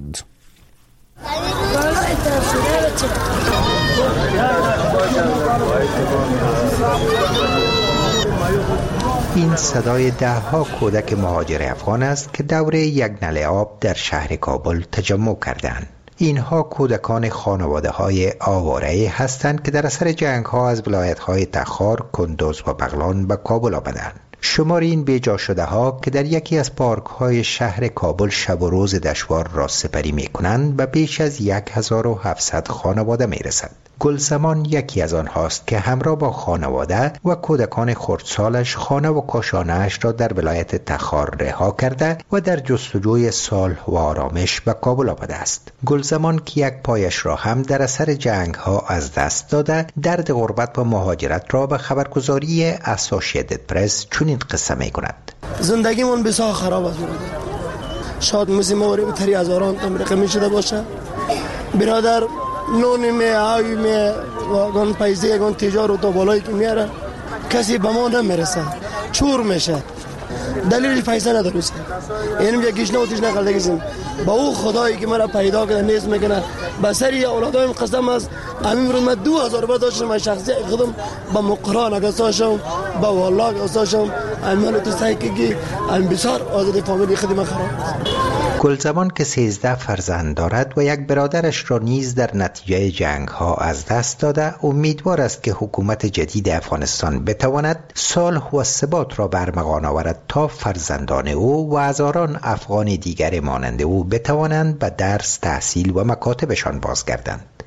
این صدای ده ها کودک مهاجر افغان است که دور یک نله آب در شهر کابل تجمع کردند. اینها کودکان خانواده های آواره هستند که در اثر جنگ ها از ولایت های تخار، کندوز و بغلان به کابل آمدند. شمار این بیجا شده ها که در یکی از پارک های شهر کابل شب و روز دشوار را سپری می کنند به بیش از یک هزار و هفتصد خانواده می رسد. گلزمان یکی از آنهاست که همراه با خانواده و کودکان خردسالش خانه و کاشانه‌اش را در ولایت تخار رها کرده و در جستجوی صلح و آرامش به کابل آمده است. گلزمان که یک پایش را هم در اثر جنگ ها از دست داده، درد غربت و مهاجرت را به خبرگزاری اسوسییتد پرس چنین قصه می کند. زندگیمون بسیار خراب است. شاید موزی موری به تری هزاران تمریق می شده باشه. برادر نونی می آوی می واگن پیزه گن تجار و تا بالایی که میاره کسی به ما نمیرسه، چور میشه. دلیل پیسه نداره. اینم یکیش نوتیش نقلدگیزم با او خدایی که مرا پیدا کرده نیست میکنه. به سری اولادایم قسم از امین رو من دو هزار روپیه داشتم. من شخصی خودم با مقران اگستاشم با والله اگستاشم امین تو سایکی ام بسیار آزادی فامیلی خدمت خراب. گلزمان که سیزده فرزند دارد و یک برادرش را نیز در نتیجه جنگ ها از دست داده، امیدوار است که حکومت جدید افغانستان بتواند صلح و ثبات را برمغان آورد تا فرزندان او و هزاران افغان دیگر مانند او بتوانند به درس، تحصیل و مکاتبشان بازگردند.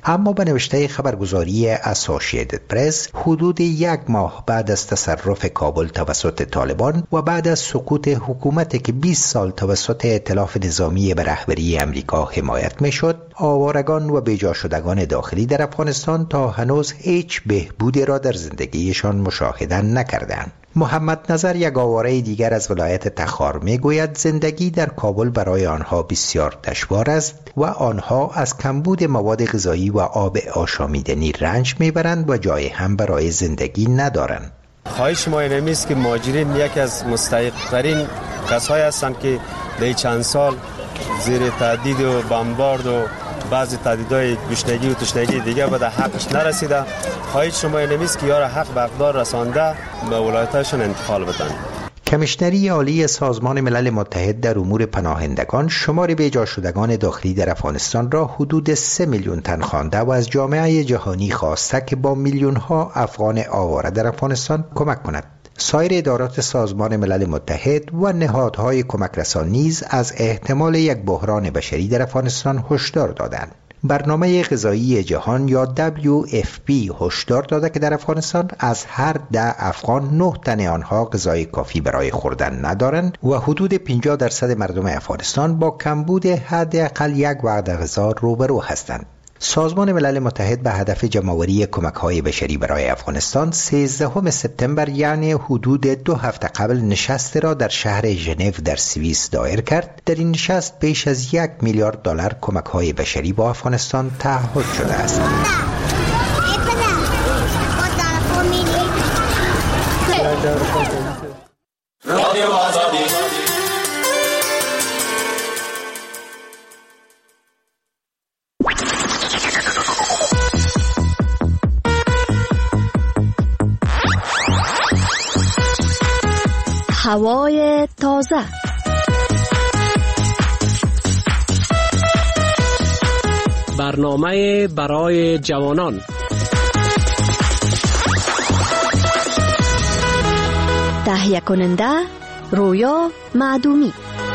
اما به نوشته خبرگزاری اسوسییتد پرس حدود یک ماه بعد از تصرف کابل توسط طالبان و بعد از سقوط حکومتی که بیست سال توسط ائتلاف نظامی به رهبری امریکا حمایت میشد، آوارگان و بیجا شدگان داخلی در افغانستان تا هنوز هیچ بهبودی را در زندگیشان مشاهده نکردند. محمد نظر، یک آواره دیگر از ولایت تخار، میگوید زندگی در کابل برای آنها بسیار دشوار است و آنها از کمبود مواد غذایی و آب آشامیدنی رنج میبرند و جای هم برای زندگی ندارند. خواهش ما اینمی است که مهاجرین یکی از مستحق‌ترین کسایی هستند که در چند سال زیر تهدید و بمبارد و بعضی تهدیدهای گشنگی و تشنگی دیگه به حقش نرسیده. خواهش شما اینمی است که یار حق به اقدار رسانده به ولایتشون انتقال بدن. کمیشنری عالی سازمان ملل متحد در امور پناهندگان شمار بیجا شدگان داخلی در افغانستان را حدود سه میلیون تن خوانده و از جامعه جهانی خواسته که با میلیون ها افغان آواره در افغانستان کمک کند. سایر ادارات سازمان ملل متحد و نهادهای کمک رسان نیز از احتمال یک بحران بشری در افغانستان هشدار دادند. برنامه غذایی جهان یا دبلیو اف پی هشدار داده که در افغانستان از هر ده افغان نه تن آنها غذای کافی برای خوردن ندارند و حدود پنجاه درصد مردم افغانستان با کمبود حداقل یک وعده غذا روبرو هستند. سازمان ملل متحد به هدف جمع‌آوری کمک‌های بشری برای افغانستان سیزدهم سپتامبر یعنی حدود دو هفته قبل نشست را در شهر ژنو در سوئیس دایر کرد. در این نشست بیش از یک میلیارد دلار کمک‌های بشری با افغانستان تعهد شده است. هوای تازه. برنامه برای جوانان. تهیه کننده رویا معدومی.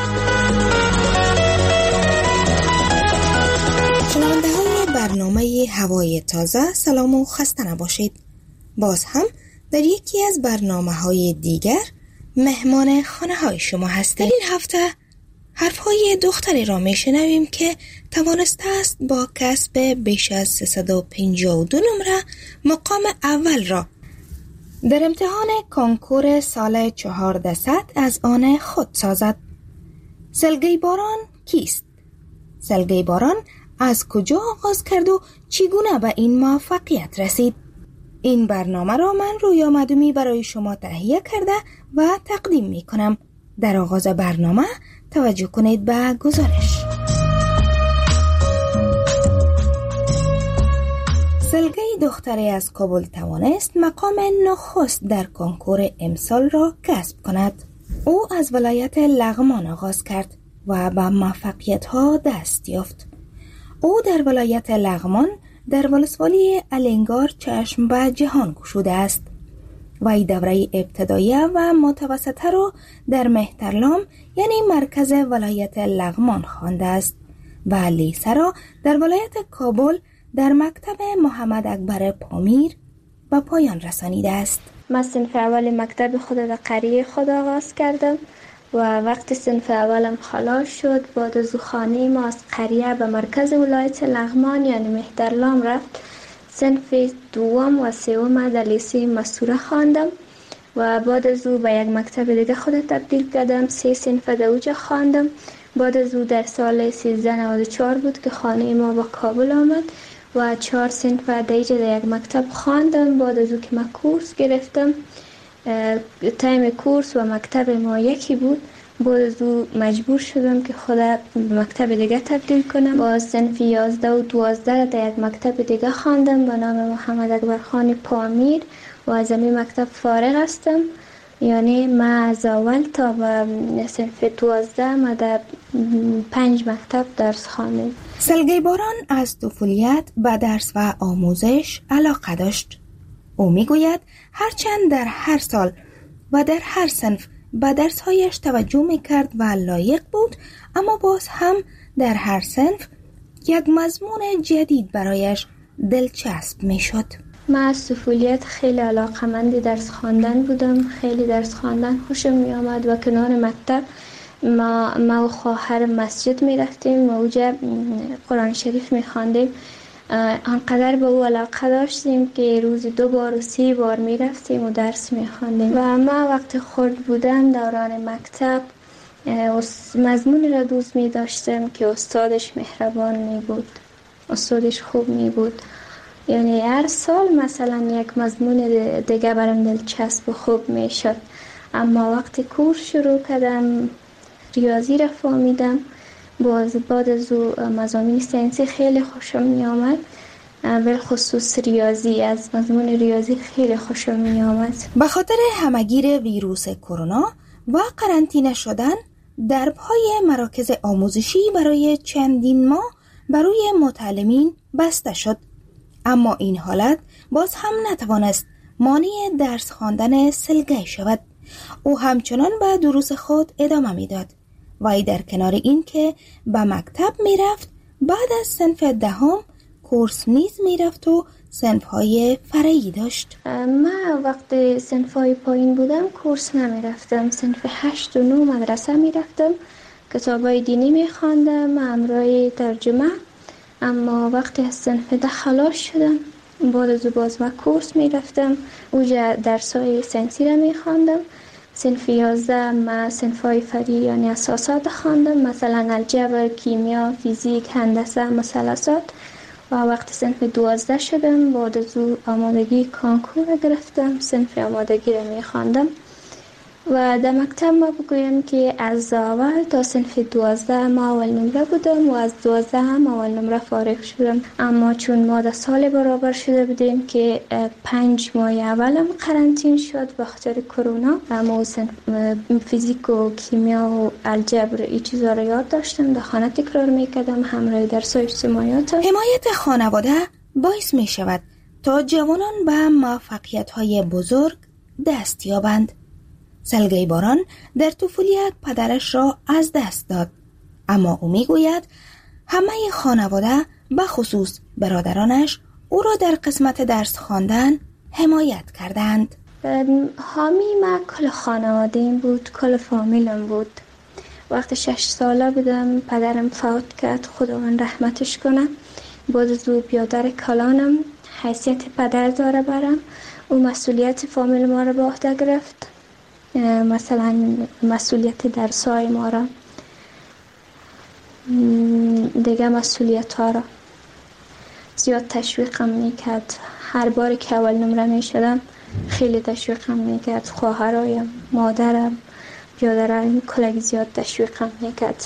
شنونده های برنامه هوای تازه، سلام و خسته نباشید. باز هم در یکی از برنامه های دیگر مهمان خانه های شما هستیم. در این هفته حرف های دختری را می شنویم که توانسته است با کسب بیش از سیصد و پنجاه و دو نمره مقام اول را در امتحان کنکور سال چهاردهصد از آن خود سازد. سلگی باران کیست؟ سلگی باران از کجا آغاز کرد و چگونه به این موفقیت رسید؟ این برنامه را من رویا معدومی برای شما تهیه کرده و تقدیم می کنم. در آغاز برنامه توجه کنید به گزارش. سلگی دختری از کابل توانست مقام نخست در کنکور امسال را کسب کند. او از ولایت لغمان آغاز کرد و به موفقیت ها دست یافت. او در ولایت لغمان در ولسوالی الینگار چشم به جهان گشوده است و ای دوره ابتداییه و متوسطه را در مهترلام یعنی مرکز ولایت لغمان خوانده است و لیسه را در ولایت کابل در مکتب محمد اکبر پامیر به پایان رسانیده است. من صنف اول مکتب خود در قریه خود آغاز کردم و وقتی صنف اولم خلاص شد بعد از خانه ما از قریه به مرکز ولایت لغمان یعنی مهترلام رفت. صنف دوم و سوم در لیسه مستوره خواندم و بعد از او به یک مکتب دیگه خود تبدیل کردم. سه صنف در اوجا خواندم. بعد از او در سال سیزده نود و چهار بود که خانه ما به کابل آمد و چهار صنف در اینجا در یک مکتب خواندم. بعد از او که من کورس گرفتم، تایم کورس و مکتب ما یکی بود، بعد از او مجبور شدم که خود به مکتب دیگه تبدیل کنم. با صنف یازده و دوازده در یک مکتب دیگه خواندم به نام محمد اکبر خان پامیر و از این مکتب فارغ هستم. یعنی من از اول تا به صنف دوازده من در پنج مکتب درس خواندم. سلگی باران از طفولیت به درس و آموزش علاقه داشت. او میگوید هرچند در هر سال و در هر صنف به درسهایش توجه میکرد و لایق بود، اما باز هم در هر صنف یک مضمون جدید برایش دلچسب می شد. من از طفولیت خیلی علاقمند درس خواندن بودم. خیلی درس خواندن خوشم می آمد و کنار مکتب ما, ما و خواهر مسجد می رفتیم و اونجا قرآن شریف می خواندیم. آنقدر به او علاقه داشتیم که روز دو بار و سه بار می رفتیم و درس می خواندیم. و ما وقت خرد بودم دوران مکتب مضمون را دوست می داشتم که استادش مهربان می بود، استادش خوب می بود. یعنی هر سال مثلا یک مضمون دیگه برام دلچسب و خوب می شد. اما وقتی کورس شروع کردم ریاضی را فهمیدم. باز بعد از مضامین ساینسی خیلی خوشم می آمد، بالخصوص ریاضی. از مضمون ریاضی خیلی خوشم می آمد. به خاطر همگیر ویروس کرونا و قرنطینه شدن درب‌های مراکز آموزشی برای چندین ماه برای متعلمین بسته شد. اما این حالت باز هم نتوانست مانع درس خواندن سلگی شود. او همچنان به دروس خود ادامه میداد و در کنار این که به مکتب میرفت، بعد از صنف دهم کورس نیز میرفت و صنف‌های فرعی داشت. من وقتی صنف‌های پایین بودم کورس نمیرفتم. صنف هشت و نه مدرسه میرفتم، کتابای دینی میخواندم همراه ترجمه. اما وقتی از صنف ده خلاص شدم بعد از باز من کورس میرفتم، اونجا درسای ساینسی را میخواندم. صنف یازده ما صنف‌های فرعی یعنی اساسات خواندم، مثلا الجبر، کیمیا، فیزیک، هندسه، مثلثات. و وقتی صنف دوازده شدم بعد از آمادگی کانکور را گرفتم، صنف آمادگی را میخواندم. و در مکتب ما بگویم که از اول تا صنف دوازده ما اول نمره بودم و از دوازده هم اول نمره فارغ شدم. اما چون ما در سال برابر شده بودیم که پنج ماه اولم قرنطین شد به خاطر کرونا، اما فیزیک و کیمیا و الجبر این چیزا رو یاد داشتم، در خانه تکرار میکردم همراه درس‌های اجتماعیات. حمایت خانواده باعث می شود تا جوانان به موفقیت‌های بزرگ دست یابند. سلگی باران در طفولیت پدرش را از دست داد، اما او میگوید همه خانواده به خصوص برادرانش او را در قسمت درس خواندن حمایت کردند. حامی ما کل خانواده‌ام بود، کل فامیلم بود. وقتی شش ساله بودم پدرم فوت کرد، خداوند رحمتش کنه. بعد از او بیادر کلانم حیثیت پدر داره برم. او مسئولیت فامیل ما را به عهده گرفت، مثلا مسئولیت درسای ما را، دیگه مسئولیت ها را زیاد تشویقم میکرد. هر باری که اول نمره میشدم خیلی تشویقم میکرد. خواهرایم، مادرم، بیادرم کلگی زیاد تشویقم میکرد.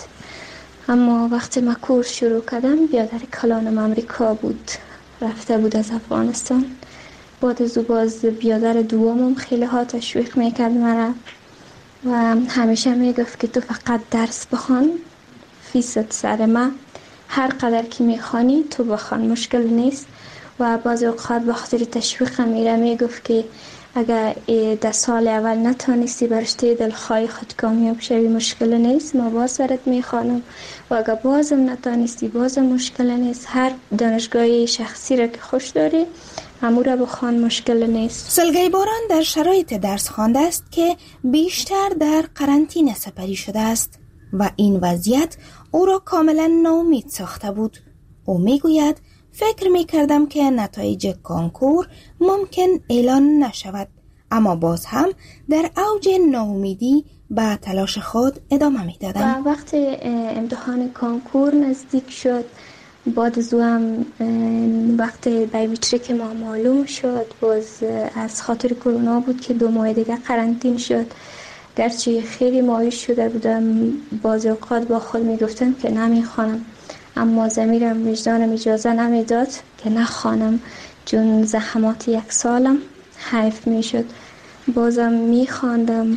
اما وقتی من کورس شروع کردم بیادر کلانم امریکا بود، رفته بود از افغانستان. بعد از باز بیادر دومم خیلی ها تشویق میکرد مرا و همیشه میگفت که تو فقط درس بخوان، فیصد سر من، هر قدر که میخوانی تو بخوان، مشکل نیست. و بعض اوقات به خاطر تشویق میره میگفت که اگر در سال اول نتونستی برشته دلخواه خود کامیاب شوی مشکل نیست، ما باز برات میخوانم و اگر بازم نتونستی بازم مشکل نیست. هر دانشگاه شخصی را که خوش داری همون را بخوان، مشکل نیست. سلگی باران در شرایط درس خوانده است که بیشتر در قرنطینه سپری شده است و این وضعیت او را کاملا ناامید ساخته بود. او میگوید فکر میکردم که نتایج کنکور ممکن اعلان نشود، اما باز هم در اوج ناامیدی به تلاش خود ادامه میدادم. و وقتی امتحان کنکور نزدیک شد، بعد از هم وقتی بیومتریک ما معلوم شد، باز از خاطر کرونا بود که دو ماه دیگه قرنطین شد. گرچه خیلی مایوس شده بودم، بعضی اوقات با خود میگفتم که نمیخوانم، اما ضمیرم وجدانم اجازه نمیداد که نخوانم، چون زحمات یک سالم حیف میشد. بازم میخواندم.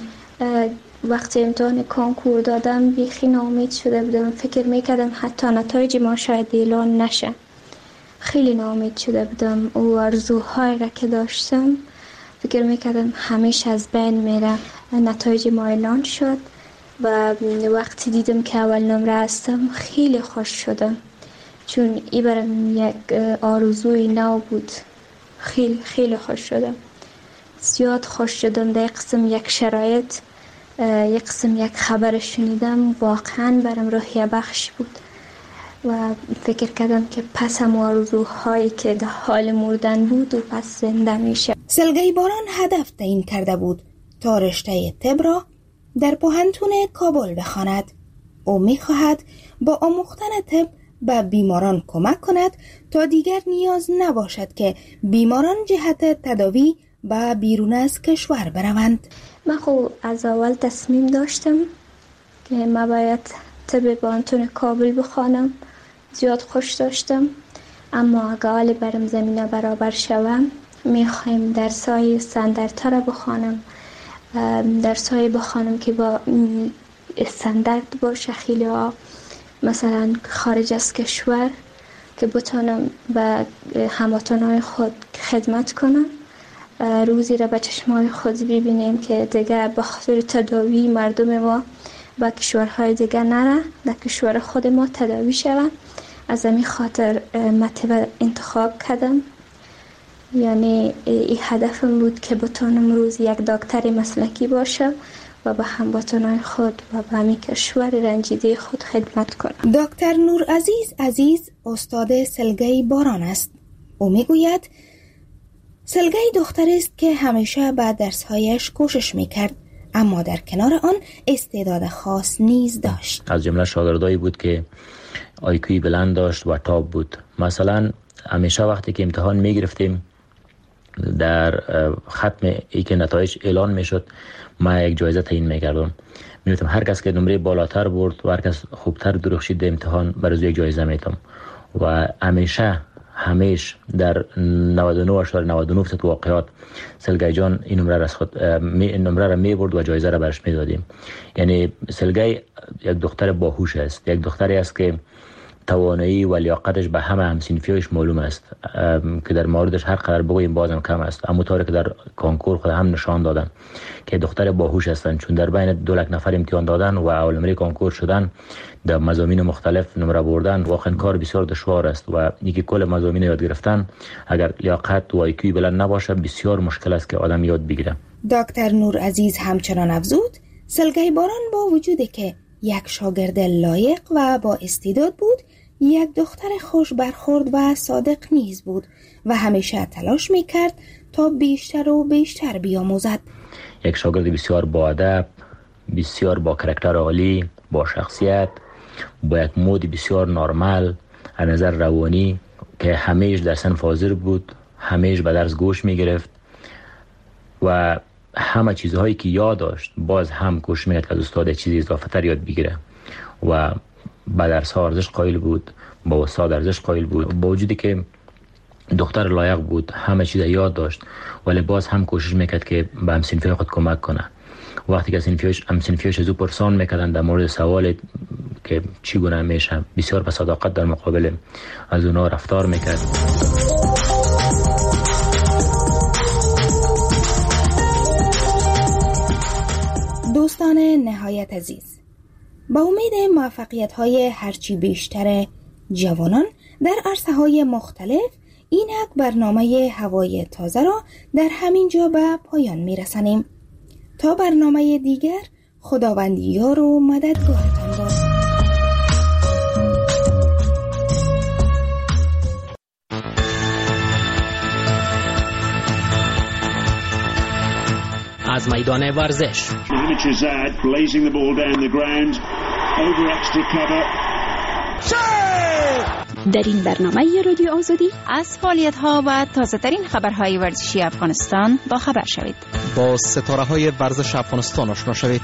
وقتی امتحان کنکور دادم بیخی ناامید شده بودم، فکر میکردم حتی نتایج ما شاید اعلان نشه. خیلی ناامید شده بودم. او آرزوهایی را که داشتم فکر میکردم همیشه از بین میره. نتایج ما اعلان شد و وقتی دیدم که اول نمره هستم خیلی خوش شدم. چون این برام یک آرزوی نو بود. خیلی خیلی خوش شدم، زیاد خوش شدم. در قسم یک شرایط، یک قسم یک خبر شنیدم، واقعا برام روحیه بخش بود و فکر کردم که پس هم آرزوهایی که در حال مردن بود و پس زنده میشه. سلگی باران هدف تعیین کرده بود تا رشته طب را در پوهنتون کابل بخواند. او میخواهد با آموختن طب به بیماران کمک کند تا دیگر نیاز نباشد که بیماران جهت تداوی به بیرون از کشور بروند. من خب از اول تصمیم داشتم که من باید طب پوهنتون کابل بخوانم. زیاد خوش داشتم، اما اگه حال برم زمینه برابر شوم میخوایم درسای استانداردتر را بخوانم، درسای بخوانم که با استاندارد باشه، خیلی ها مثلا خارج از کشور، که بتونم به هموطنهای خود خدمت کنم، روزی را به چشمای خود ببینیم که دیگه به خاطر تداوی مردم ما به کشورهای دیگه نره، در کشور خود ما تداوی شوند. از همین خاطر مطب انتخاب کردم، یعنی این هدفم بود که بتونم روز یک دکتر مسلکی باشم و به هموطنان خود و به همین کشور رنجیده خود خدمت کنم. دکتر نورعزیز عزیز استاد سلگی باران است. او میگوید سلگی دختری است که همیشه به درسهایش کوشش میکرد، اما در کنار آن استعداد خاص نیز داشت. از جمله شاگردایی بود که آیکوی بلند داشت و تاب بود. مثلا همیشه وقتی که امتحان میگرفتیم در ختم ای که نتایج اعلان میشد، ما یک جایزه تعیین میکردم. میگفتم هر کس که نمره بالاتر برد و هر کس خوبتر درخشید در امتحان برای یک جایزه میتم. و همیشه همیشه در نود و نه اشاره نود و نه درصد واقعات سلگی جان این نمره را از خود این نمره را میبرد و جایزه را برش میدادیم. یعنی سلگی یک دختر باهوش است، یک دختری است که توانایی و لیاقتش به همه همسنفیاش معلوم است، که در موردش هر قدر بگوییم بازم کم است، اما طوری که در کنکور خود هم نشان دادن که دختر باهوش هستند، چون در بین دو لک نفر امتحان دادن و اول نمره کنکور شدن، در مضامین مختلف نمره بردن واقعا کار بسیار دشوار است و اینکه کل مضامین یاد گرفتن اگر لیاقت و آیکیو بلند نباشه بسیار مشکل است که آدم یاد بگیره. دکتر نورعزیز همچنان افزود سلگی باران با وجودی که یک شاگرد لایق و با استعداد بود، یک دختر خوش برخورد و صادق نیز بود و همیشه تلاش میکرد تا بیشتر و بیشتر بیاموزد. یک شاگرد بسیار با ادب، بسیار با کاراکتر عالی، با شخصیت، با یک مود بسیار نرمال از نظر روانی، که همیشه در صنف حاضر بود، همیشه به درس گوش میگرفت و همه چیزهایی که یاد داشت باز هم کوشش میکرد که از استاد چیزی اضافه تر یاد بگیره و با درس ها ارزش قائل بود، با استاد ارزش قائل بود. با وجودی که دختر لایق بود، همه چیز یاد داشت، ولی باز هم کوشش میکرد که به همسنفیای خود کمک کنه. وقتی که همسنفیاش از او پرسان میکردن در مورد سوال که چگونه میشه، بسیار با صداقت در مقابل از اونا رفتار میکرد. دوستان نهایت عزیز، با امید موفقیت های هرچی بیشتر جوانان در عرصه های مختلف، اینک برنامه هوای تازه را در همین جا به پایان می رسانیم. تا برنامه دیگر، خداوند یار و مددگارتان باد. از میدان ورزش در این برنامه رادیو آزادی از فعالیت‌ها و تازه‌ترین خبرهای ورزشی افغانستان با خبر شوید. با ستاره‌های ورزش افغانستان آشنا شوید.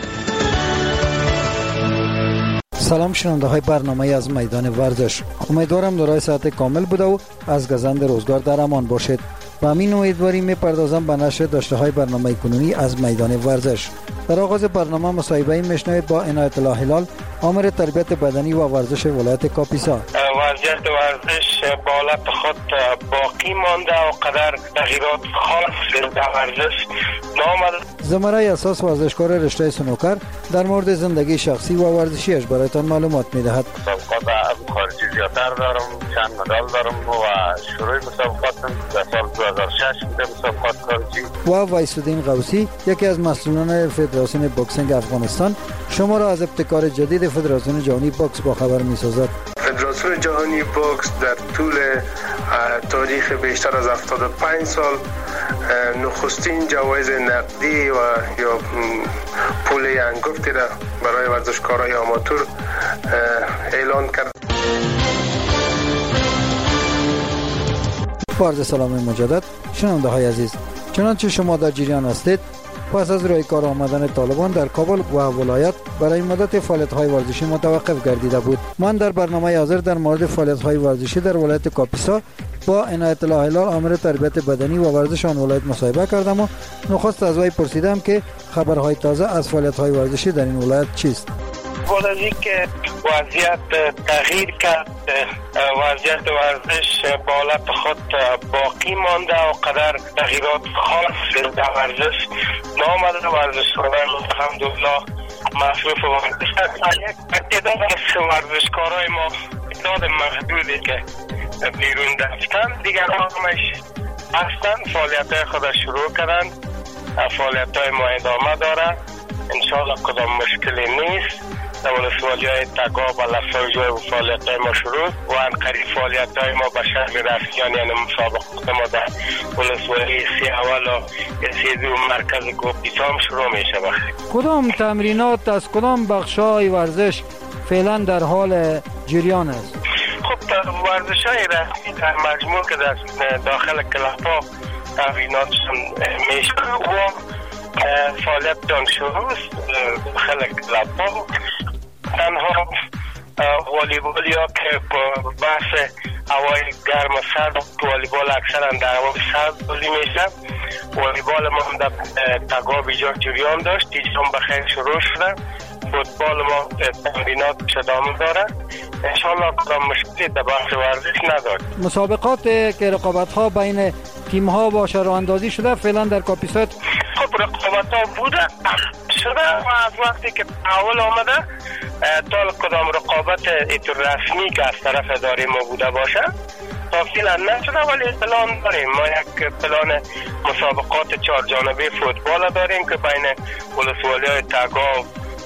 سلام شنونده های برنامه از میدان ورزش، امیدوارم دارای ساعت کامل بوده و از گزند روزگار در امان باشید. و همین امیدواری میپردازم به نشر داشته های برنامه کنونی از میدان ورزش. در آغاز برنامه مصاحبه میشنوید با عنایت الله هلال، آمر تربیت بدنی و ورزش ولایت کاپیسا. وضعیت ورزش به حالت خود باقی مانده و قدر تغییرات خاص در ورزش نامد. زمره اساس ورزشکار رشته سنوکر در مورد زندگی شخصی و ورزشیش برایتان معلومات میدهد. مسابقات خارجی زیادتر دارم، چند مدال دارم و شروع مسابقاتم در سال دو هزار و شش بوده مسابقات خارجی. و ویسودین غوثی یکی از مسئولان فدراسیون بوکسینگ افغانستان شما را از ابتکار جدید فدراسیون جهانی بوکس با خبر می‌سازد. فدراسیون جهانی بوکس در طول تاریخ بیشتر از هفتاد و پنج سال نخستین جوایز نقدی و یا پول انگفتی را برای ورزشکارای آماتور اعلان کرد. عرض سلام مجدد شنونده های عزیز، چنانچه شما در جریان هستید، پس از روی کار آمدن طالبان در کابل و ولایت برای مدت فعالیت‌های ورزشی متوقف گردیده بود. من در برنامه حاضر در مورد فعالیت‌های ورزشی در ولایت کاپیسا با عنایت الله هلال آمر تربیت بدنی و ورزش آن ولایت مصاحبه کردم و نخست از وی پرسیدم که خبرهای تازه از فعالیت‌های ورزشی در این ولایت چیست. بعد از اینکه وضعیت تغییر کرد، وضعیت ورزش به حالت خود باقی مانده و قدر تغییرات خاص در ورزش نامده. ورزشکاران الحمدلله مصروف ورزش یک تعداد از ورزشکارای ما تعداد محدودی که بیرون رفتن، دیگر همش هستن فعالیت خود شروع کردن. فعالیت های ما ادامه داره، انشاءالله کدام مشکلی نیست. در ولسوالی های تگاب و لفظ و فعالیت های ما شروع و انقریب فعالیت های ما به شکل رسمیان یعنی مسابقات ما در ولسوالی سی اول و سی دو مرکز گوپیسا هم شروع میشه. بخیر کدام تمرینات از کدام بخش های ورزش فعلا در حال جریان است؟ خب ورزش های رسمی در مجموع که در داخل کلاب ها تمریناتشون میشه و فعالیت جان شروع است داخل کلاب ها. تنها والیبال یا که بحث هوای گرم و سرد، والیبال اکثرا در هوای سرد بازی میشه. والیبال ما هم در تگاب ایجا جریان داشت، ایجا هم بخیر شروع شده. فوتبال ما تمرینات ادامه داره. انشاءالله کدام مشکلی در بحث ورزش ندارد. مسابقات که رقابت ها بین تیم ها با شرح اندازی شده فعلا در کاپیسا؟ خب رقابت ها بوده شده و از وقتی که اول آمده تا کدام رقابت ایتور رسمی که از طرف اداره ما بوده باشه تا فعلا نشده، ولی پلان داریم. ما یک پلان مسابقات چهار جانبه فوتبال داریم که بین ولسوالی های تگاب،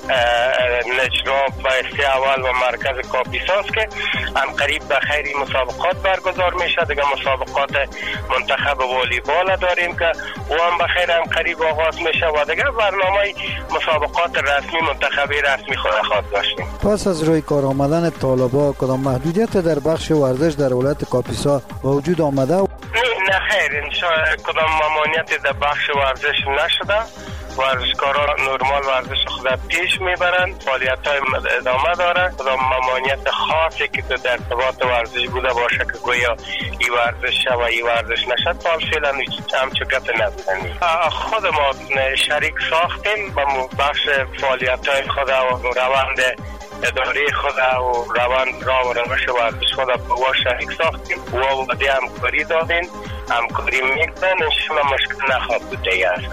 نجراب و سی اول و مرکز کاپیساست که هم قریب به خیری مسابقات برگزار میشه. دیگه مسابقات منتخب والیبال داریم که او هم به خیر هم قریب آغاز میشه و دیگه برنامه مسابقات رسمی منتخبی رسمی خود خواهد داشتیم. پس از روی کار آمدن طالبا کدام محدودیت در بخش ورزش در ولایت کاپیسا وجود آمده؟ نه خیر، انشاءالله کدام ممانعتی در بخش ورزش نشده. ورزشکاران نرمال ورزش خود پیش میبرند، فعالیت های ادامه داره. کدام ممانعت خاصی که در ارتباط ورزش بوده باشه که گویا ای ورزش و ای ورزش نشد تا فعلا همچو گپ نبودن. خود ما شریک ساختیم با بخش فعالیت های خود و روند اداره خود و روند را و روش ورزش خود با شریک ساختیم و وعده همکاری دادیم، همکاری میکنن. انشاءالله مشکل نخواهد بود دیگه اصلا.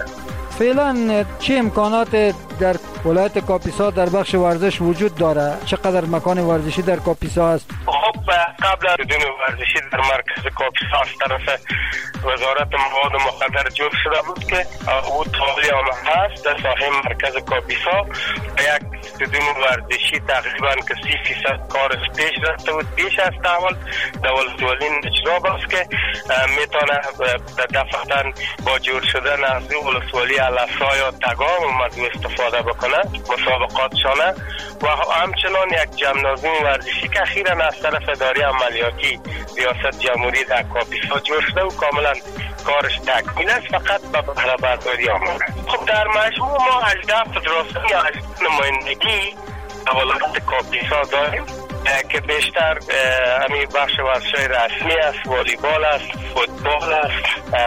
فعلا چه امکانات در ولایت کاپیسا در بخش ورزش وجود داره؟ چقدر مکان ورزشی در کاپیسا است؟ خب قبل از بدون ورزشی در مرکز کاپیسا از طرف وزارت مواد مخدر جور شده بود که او تالی آمده است در ساحه مرکز کاپیسا و یک بدون ورزشی تقریبا که سی فیصد کارش پیش رفته بود. پیش از اول در ولسوالی نجراب است که میتونه دفعتا با جور شدن از ولسوالی الافرا یا تگام اومد استفاده بکنه مسابقاتشانه و همچنان یک جمنازیم ورزشی که اخیراً از طرف اداره عملیاتی ریاست جمهوری در کاپیسا جور شده و کاملا کارش تکمیل است، فقط به بهره برداری آمده. خب در مجموع ما هجده فدراسیون یا هجده نمایندگی در ولایت کاپیسا داریم که بیشتر همین بخش ورزش‌های رسمی است، والیبال است، فوتبال است،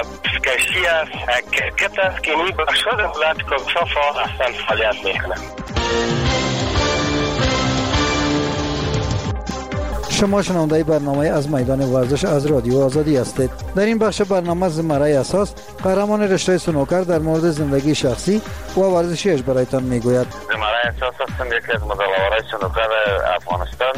بسکشی است، کرکت است که این بخش‌ها در ولایت کاپیسا فعال هستند، فعالیت میکنند. شما شنونده برنامه از میدان ورزش از رادیو آزادی هستید. در این بخش برنامه زمره اساس قهرمان رشته سنوکر در مورد زندگی شخصی و ورزشیش برایتان میگوید. زمره اساس هستم، یکی از مدل‌آورای سنوکر افغانستان.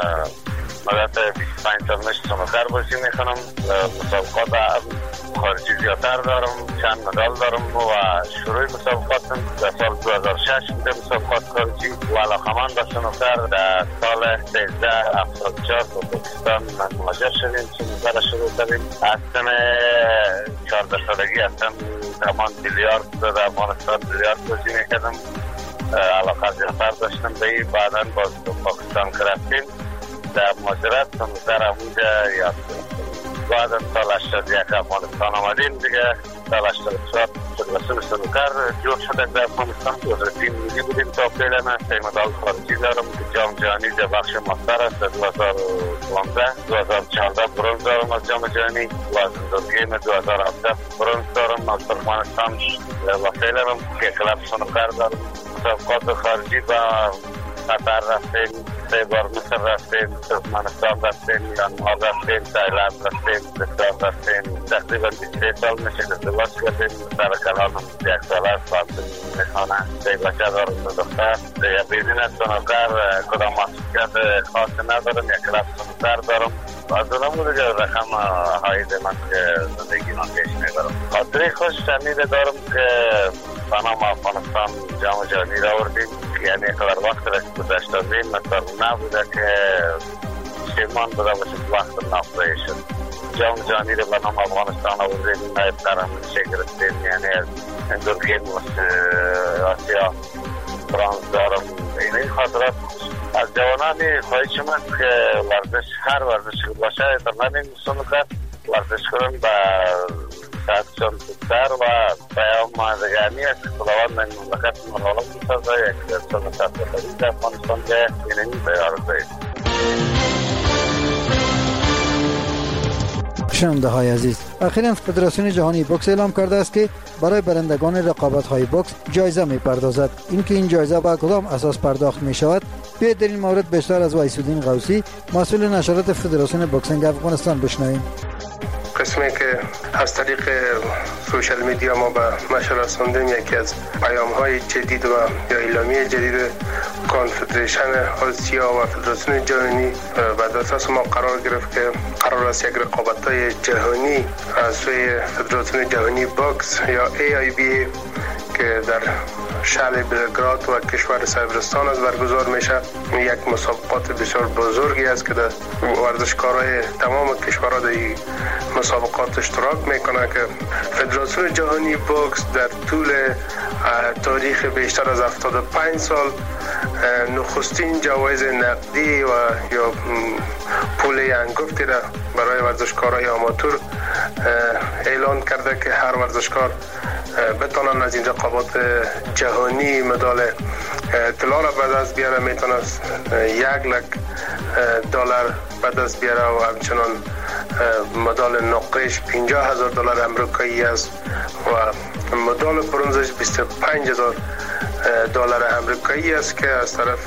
مدت بیست و پنج سال مشت سنوکر بازی میکنم. مسابقات خارجی زیادتر دارم، چند مدال دارم و شروع مسابقاتم در سال دو هزار و شش بوده. مسابقات خارجی و علاقمند به سنوکر در سال سیزده هفتاد و چهار با پاکستان مواجه شدیم. سنوکر شروع کردیم. از سن چهارده سالگی هستم زمان بیلیارد در افغانستان بیلیارد بازی میکردم. علاقه زیادتر داشتم به این. بعدا باز پاکستان رفتیم در مهاجرت سنوکر همونجا یاد کردم. بعد سال هشتاد و یک افغانستان آمدیم دیگه. سال هشتاد و چهار فدراسیون سنوکر جور شده در افغانستان. دو هزار و تین میلی بودیم تا فعلا. سه مدال خارجی دارم که جام جهانی در بخش ماستر است. دو هزار و دوازده دو هزار و چهارده برنز دارم از جام جهانی. وزن گیم دو هزار و هفده برنز دارم از ترکمنستان و فعلا هم که کلاب سنوکر دارم. مسابقات خارجی با قطر رفتیم، سه بار مصر رفتیم، ترکمنستان رفتیم، میانمار رفتیم، تایلند رفتیم، پاکستان رفتیم. تقریبا بیست و سه سال میشه ازدواج کردیم. سر کلانم یک سال است. فاطمه میخوانه. سه بچه دارم، دو دختر. بیزینس سنوکر کدام مسئولیت خاصی ندارم. یک کلاب سنوکر دارم. از اونم دیگه رقم هایی من که زندگی من پیش میبرم. خاطره خوش شنیده دارم که بنام افغانستان جام جهانی را آوردیم. یعنی قدر وقت را گذشته بیم مثلا نبوده که شیمان بوده باشه وقت نافرایی شد. جام جهانی را بنام افغانستان آوردیم. نایب ترم میشه گرفتیم. یعنی از اندور گیم آسیا برانز دارم. این خاطرات از جوانانی خواهی شما که ورزش هر ورزش باشه ترمانی سنوکر ورزش کنن با ساعتشان بودتر و پیام دگرمی است که خداوند من مملکت مرحالا بسازه یک سنوکر بخوری در افغانستان که اینمی بیار دارید. شنونده های عزیز، اخیراً فدراسیون جهانی بوکس اعلام کرده است که برای برندگان رقابت های بوکس جایزه می پردازد. اینکه این جایزه با کدام اساس پرداخت می شود بیاید در این مورد بیشتر از وایس‌الدین غوثی مسئول نشرات فدراسیون بوکسینگ افغانستان بشنویم. قسمی که از طریق سوشال میدیا ما به نشر رساندیم یکی از پیام های جدید و یا اعلامیه جدید کنفدریشن آسیا و فدراسیون جهانی بعد اساس ما قرار گرفت که قرار است یک رقابت های جهانی از سوی فدراسیون جهانی بوکس یا ای آی بی که در شهر بلگراد و کشور سربستان از برگزار میشه. یک مسابقات بسیار بزرگی است که در ورزشکارای تمام کشورها در این مسابقات اشتراک میکنه که فدراسیون جهانی بوکس در طول تاریخ بیشتر از هفتاد و پنج سال نخستین جوایز نقدی و یا پول انگفتی را برای ورزشکارای آماتور اعلان کرده که هر ورزشکار بتونن از این رقابات جهانی مدال طلا را به دست بیاره. میتونه یک لک دلار به دست بیاره و همچنان مدال نقرهش پنجاه هزار دلار امریکایی است و مدال برنزش بیست و پنج هزار دلار امریکایی است که از طرف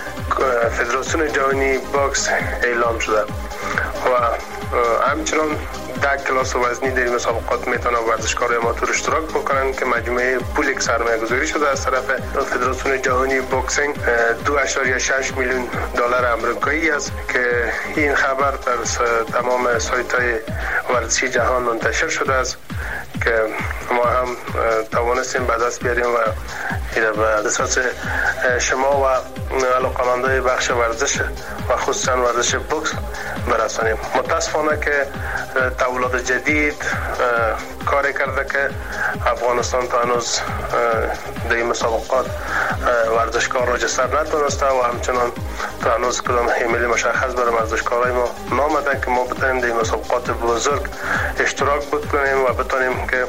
فدراسیون جهانی بوکس اعلام شده و همچنان ده کلاس وزنی در مسابقات میتونن ورزشکارای آماتور اشتراک بکنن که مجموعه پولی که سرمایه گذاری شده از طرف فدراسیون جهانی بوکسینگ دو اشاریه شش میلیون دلار امریکایی است که این خبر در تمام سایت های ورزشی جهان منتشر شده است که ما هم توانستیم به دست بیاریم و به اساس شما و علاقه‌مندان بخش ورزش و خصوصا ورزش بوکس برسانیم. متاسفانه که تولد جدید کاری کرده که افغانستان تا هنوز در این مسابقات ورزشکار را جسر نتونسته و همچنان تا هنوز کدام ایمیلی مشخص برای ورزشکارای ما نامده که ما بتونیم در این مسابقات بزرگ اشتراک بکنیم و بتونیم که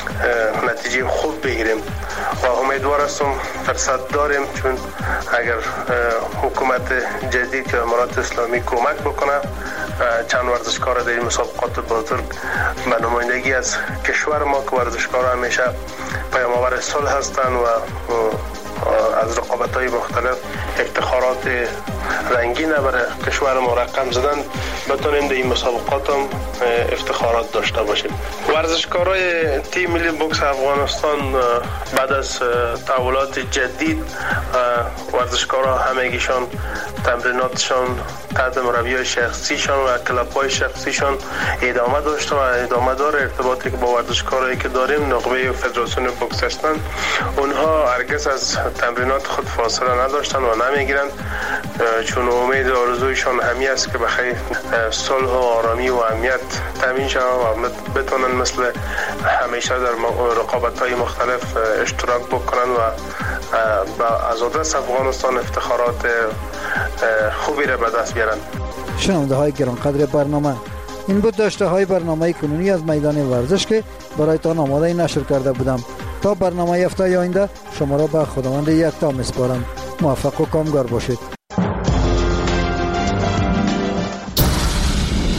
نتیجه خوب بگیریم و امیدوار هستم فرصت داریم چون اگر حکومت جدید که امارات اسلامی کمک بکنه چند ورزشکار در این مسابقات بزرگ به نمایندگی از کشور ما که ورزشکارا همیشه پیام‌آور صلح هستند و از رقابت‌های مختلف افتخارات رنگینه برای کشور ما رقم زدن، بتونیم در این مسابقات هم افتخارات داشته باشیم. ورزشکارای تیم ملی بوکس افغانستان بعد از تحولات جدید، ورزشکارا همگیشان تمریناتشان تحت مربی شخصیشان و کلاب‌های شخصیشان ادامه داشته و ادامه داره. ارتباطی که با ورزشکارایی که داریم نقبه فدراسیون بوکس هستند، اونها هرگز از تمرینات خود فاصله نداشتن و نمیگیرند، چون امید و آرزویشان همی است که بخیر صلح و آرامی و امنیت تامین شود و بتونن مثل همیشه در رقابت‌های مختلف اشتراک بکنن و از آدرس افغانستان افتخارات خوبی را به دست بیارن. شنونده های گرانقدر برنامه، این بود داشته های برنامه کنونی از میدان ورزش که برایتان آماده نشر کرده بودم. تا برنامه هفته آینده شما را به خداوند یکتا میسپارم. موفق و کامگار باشید.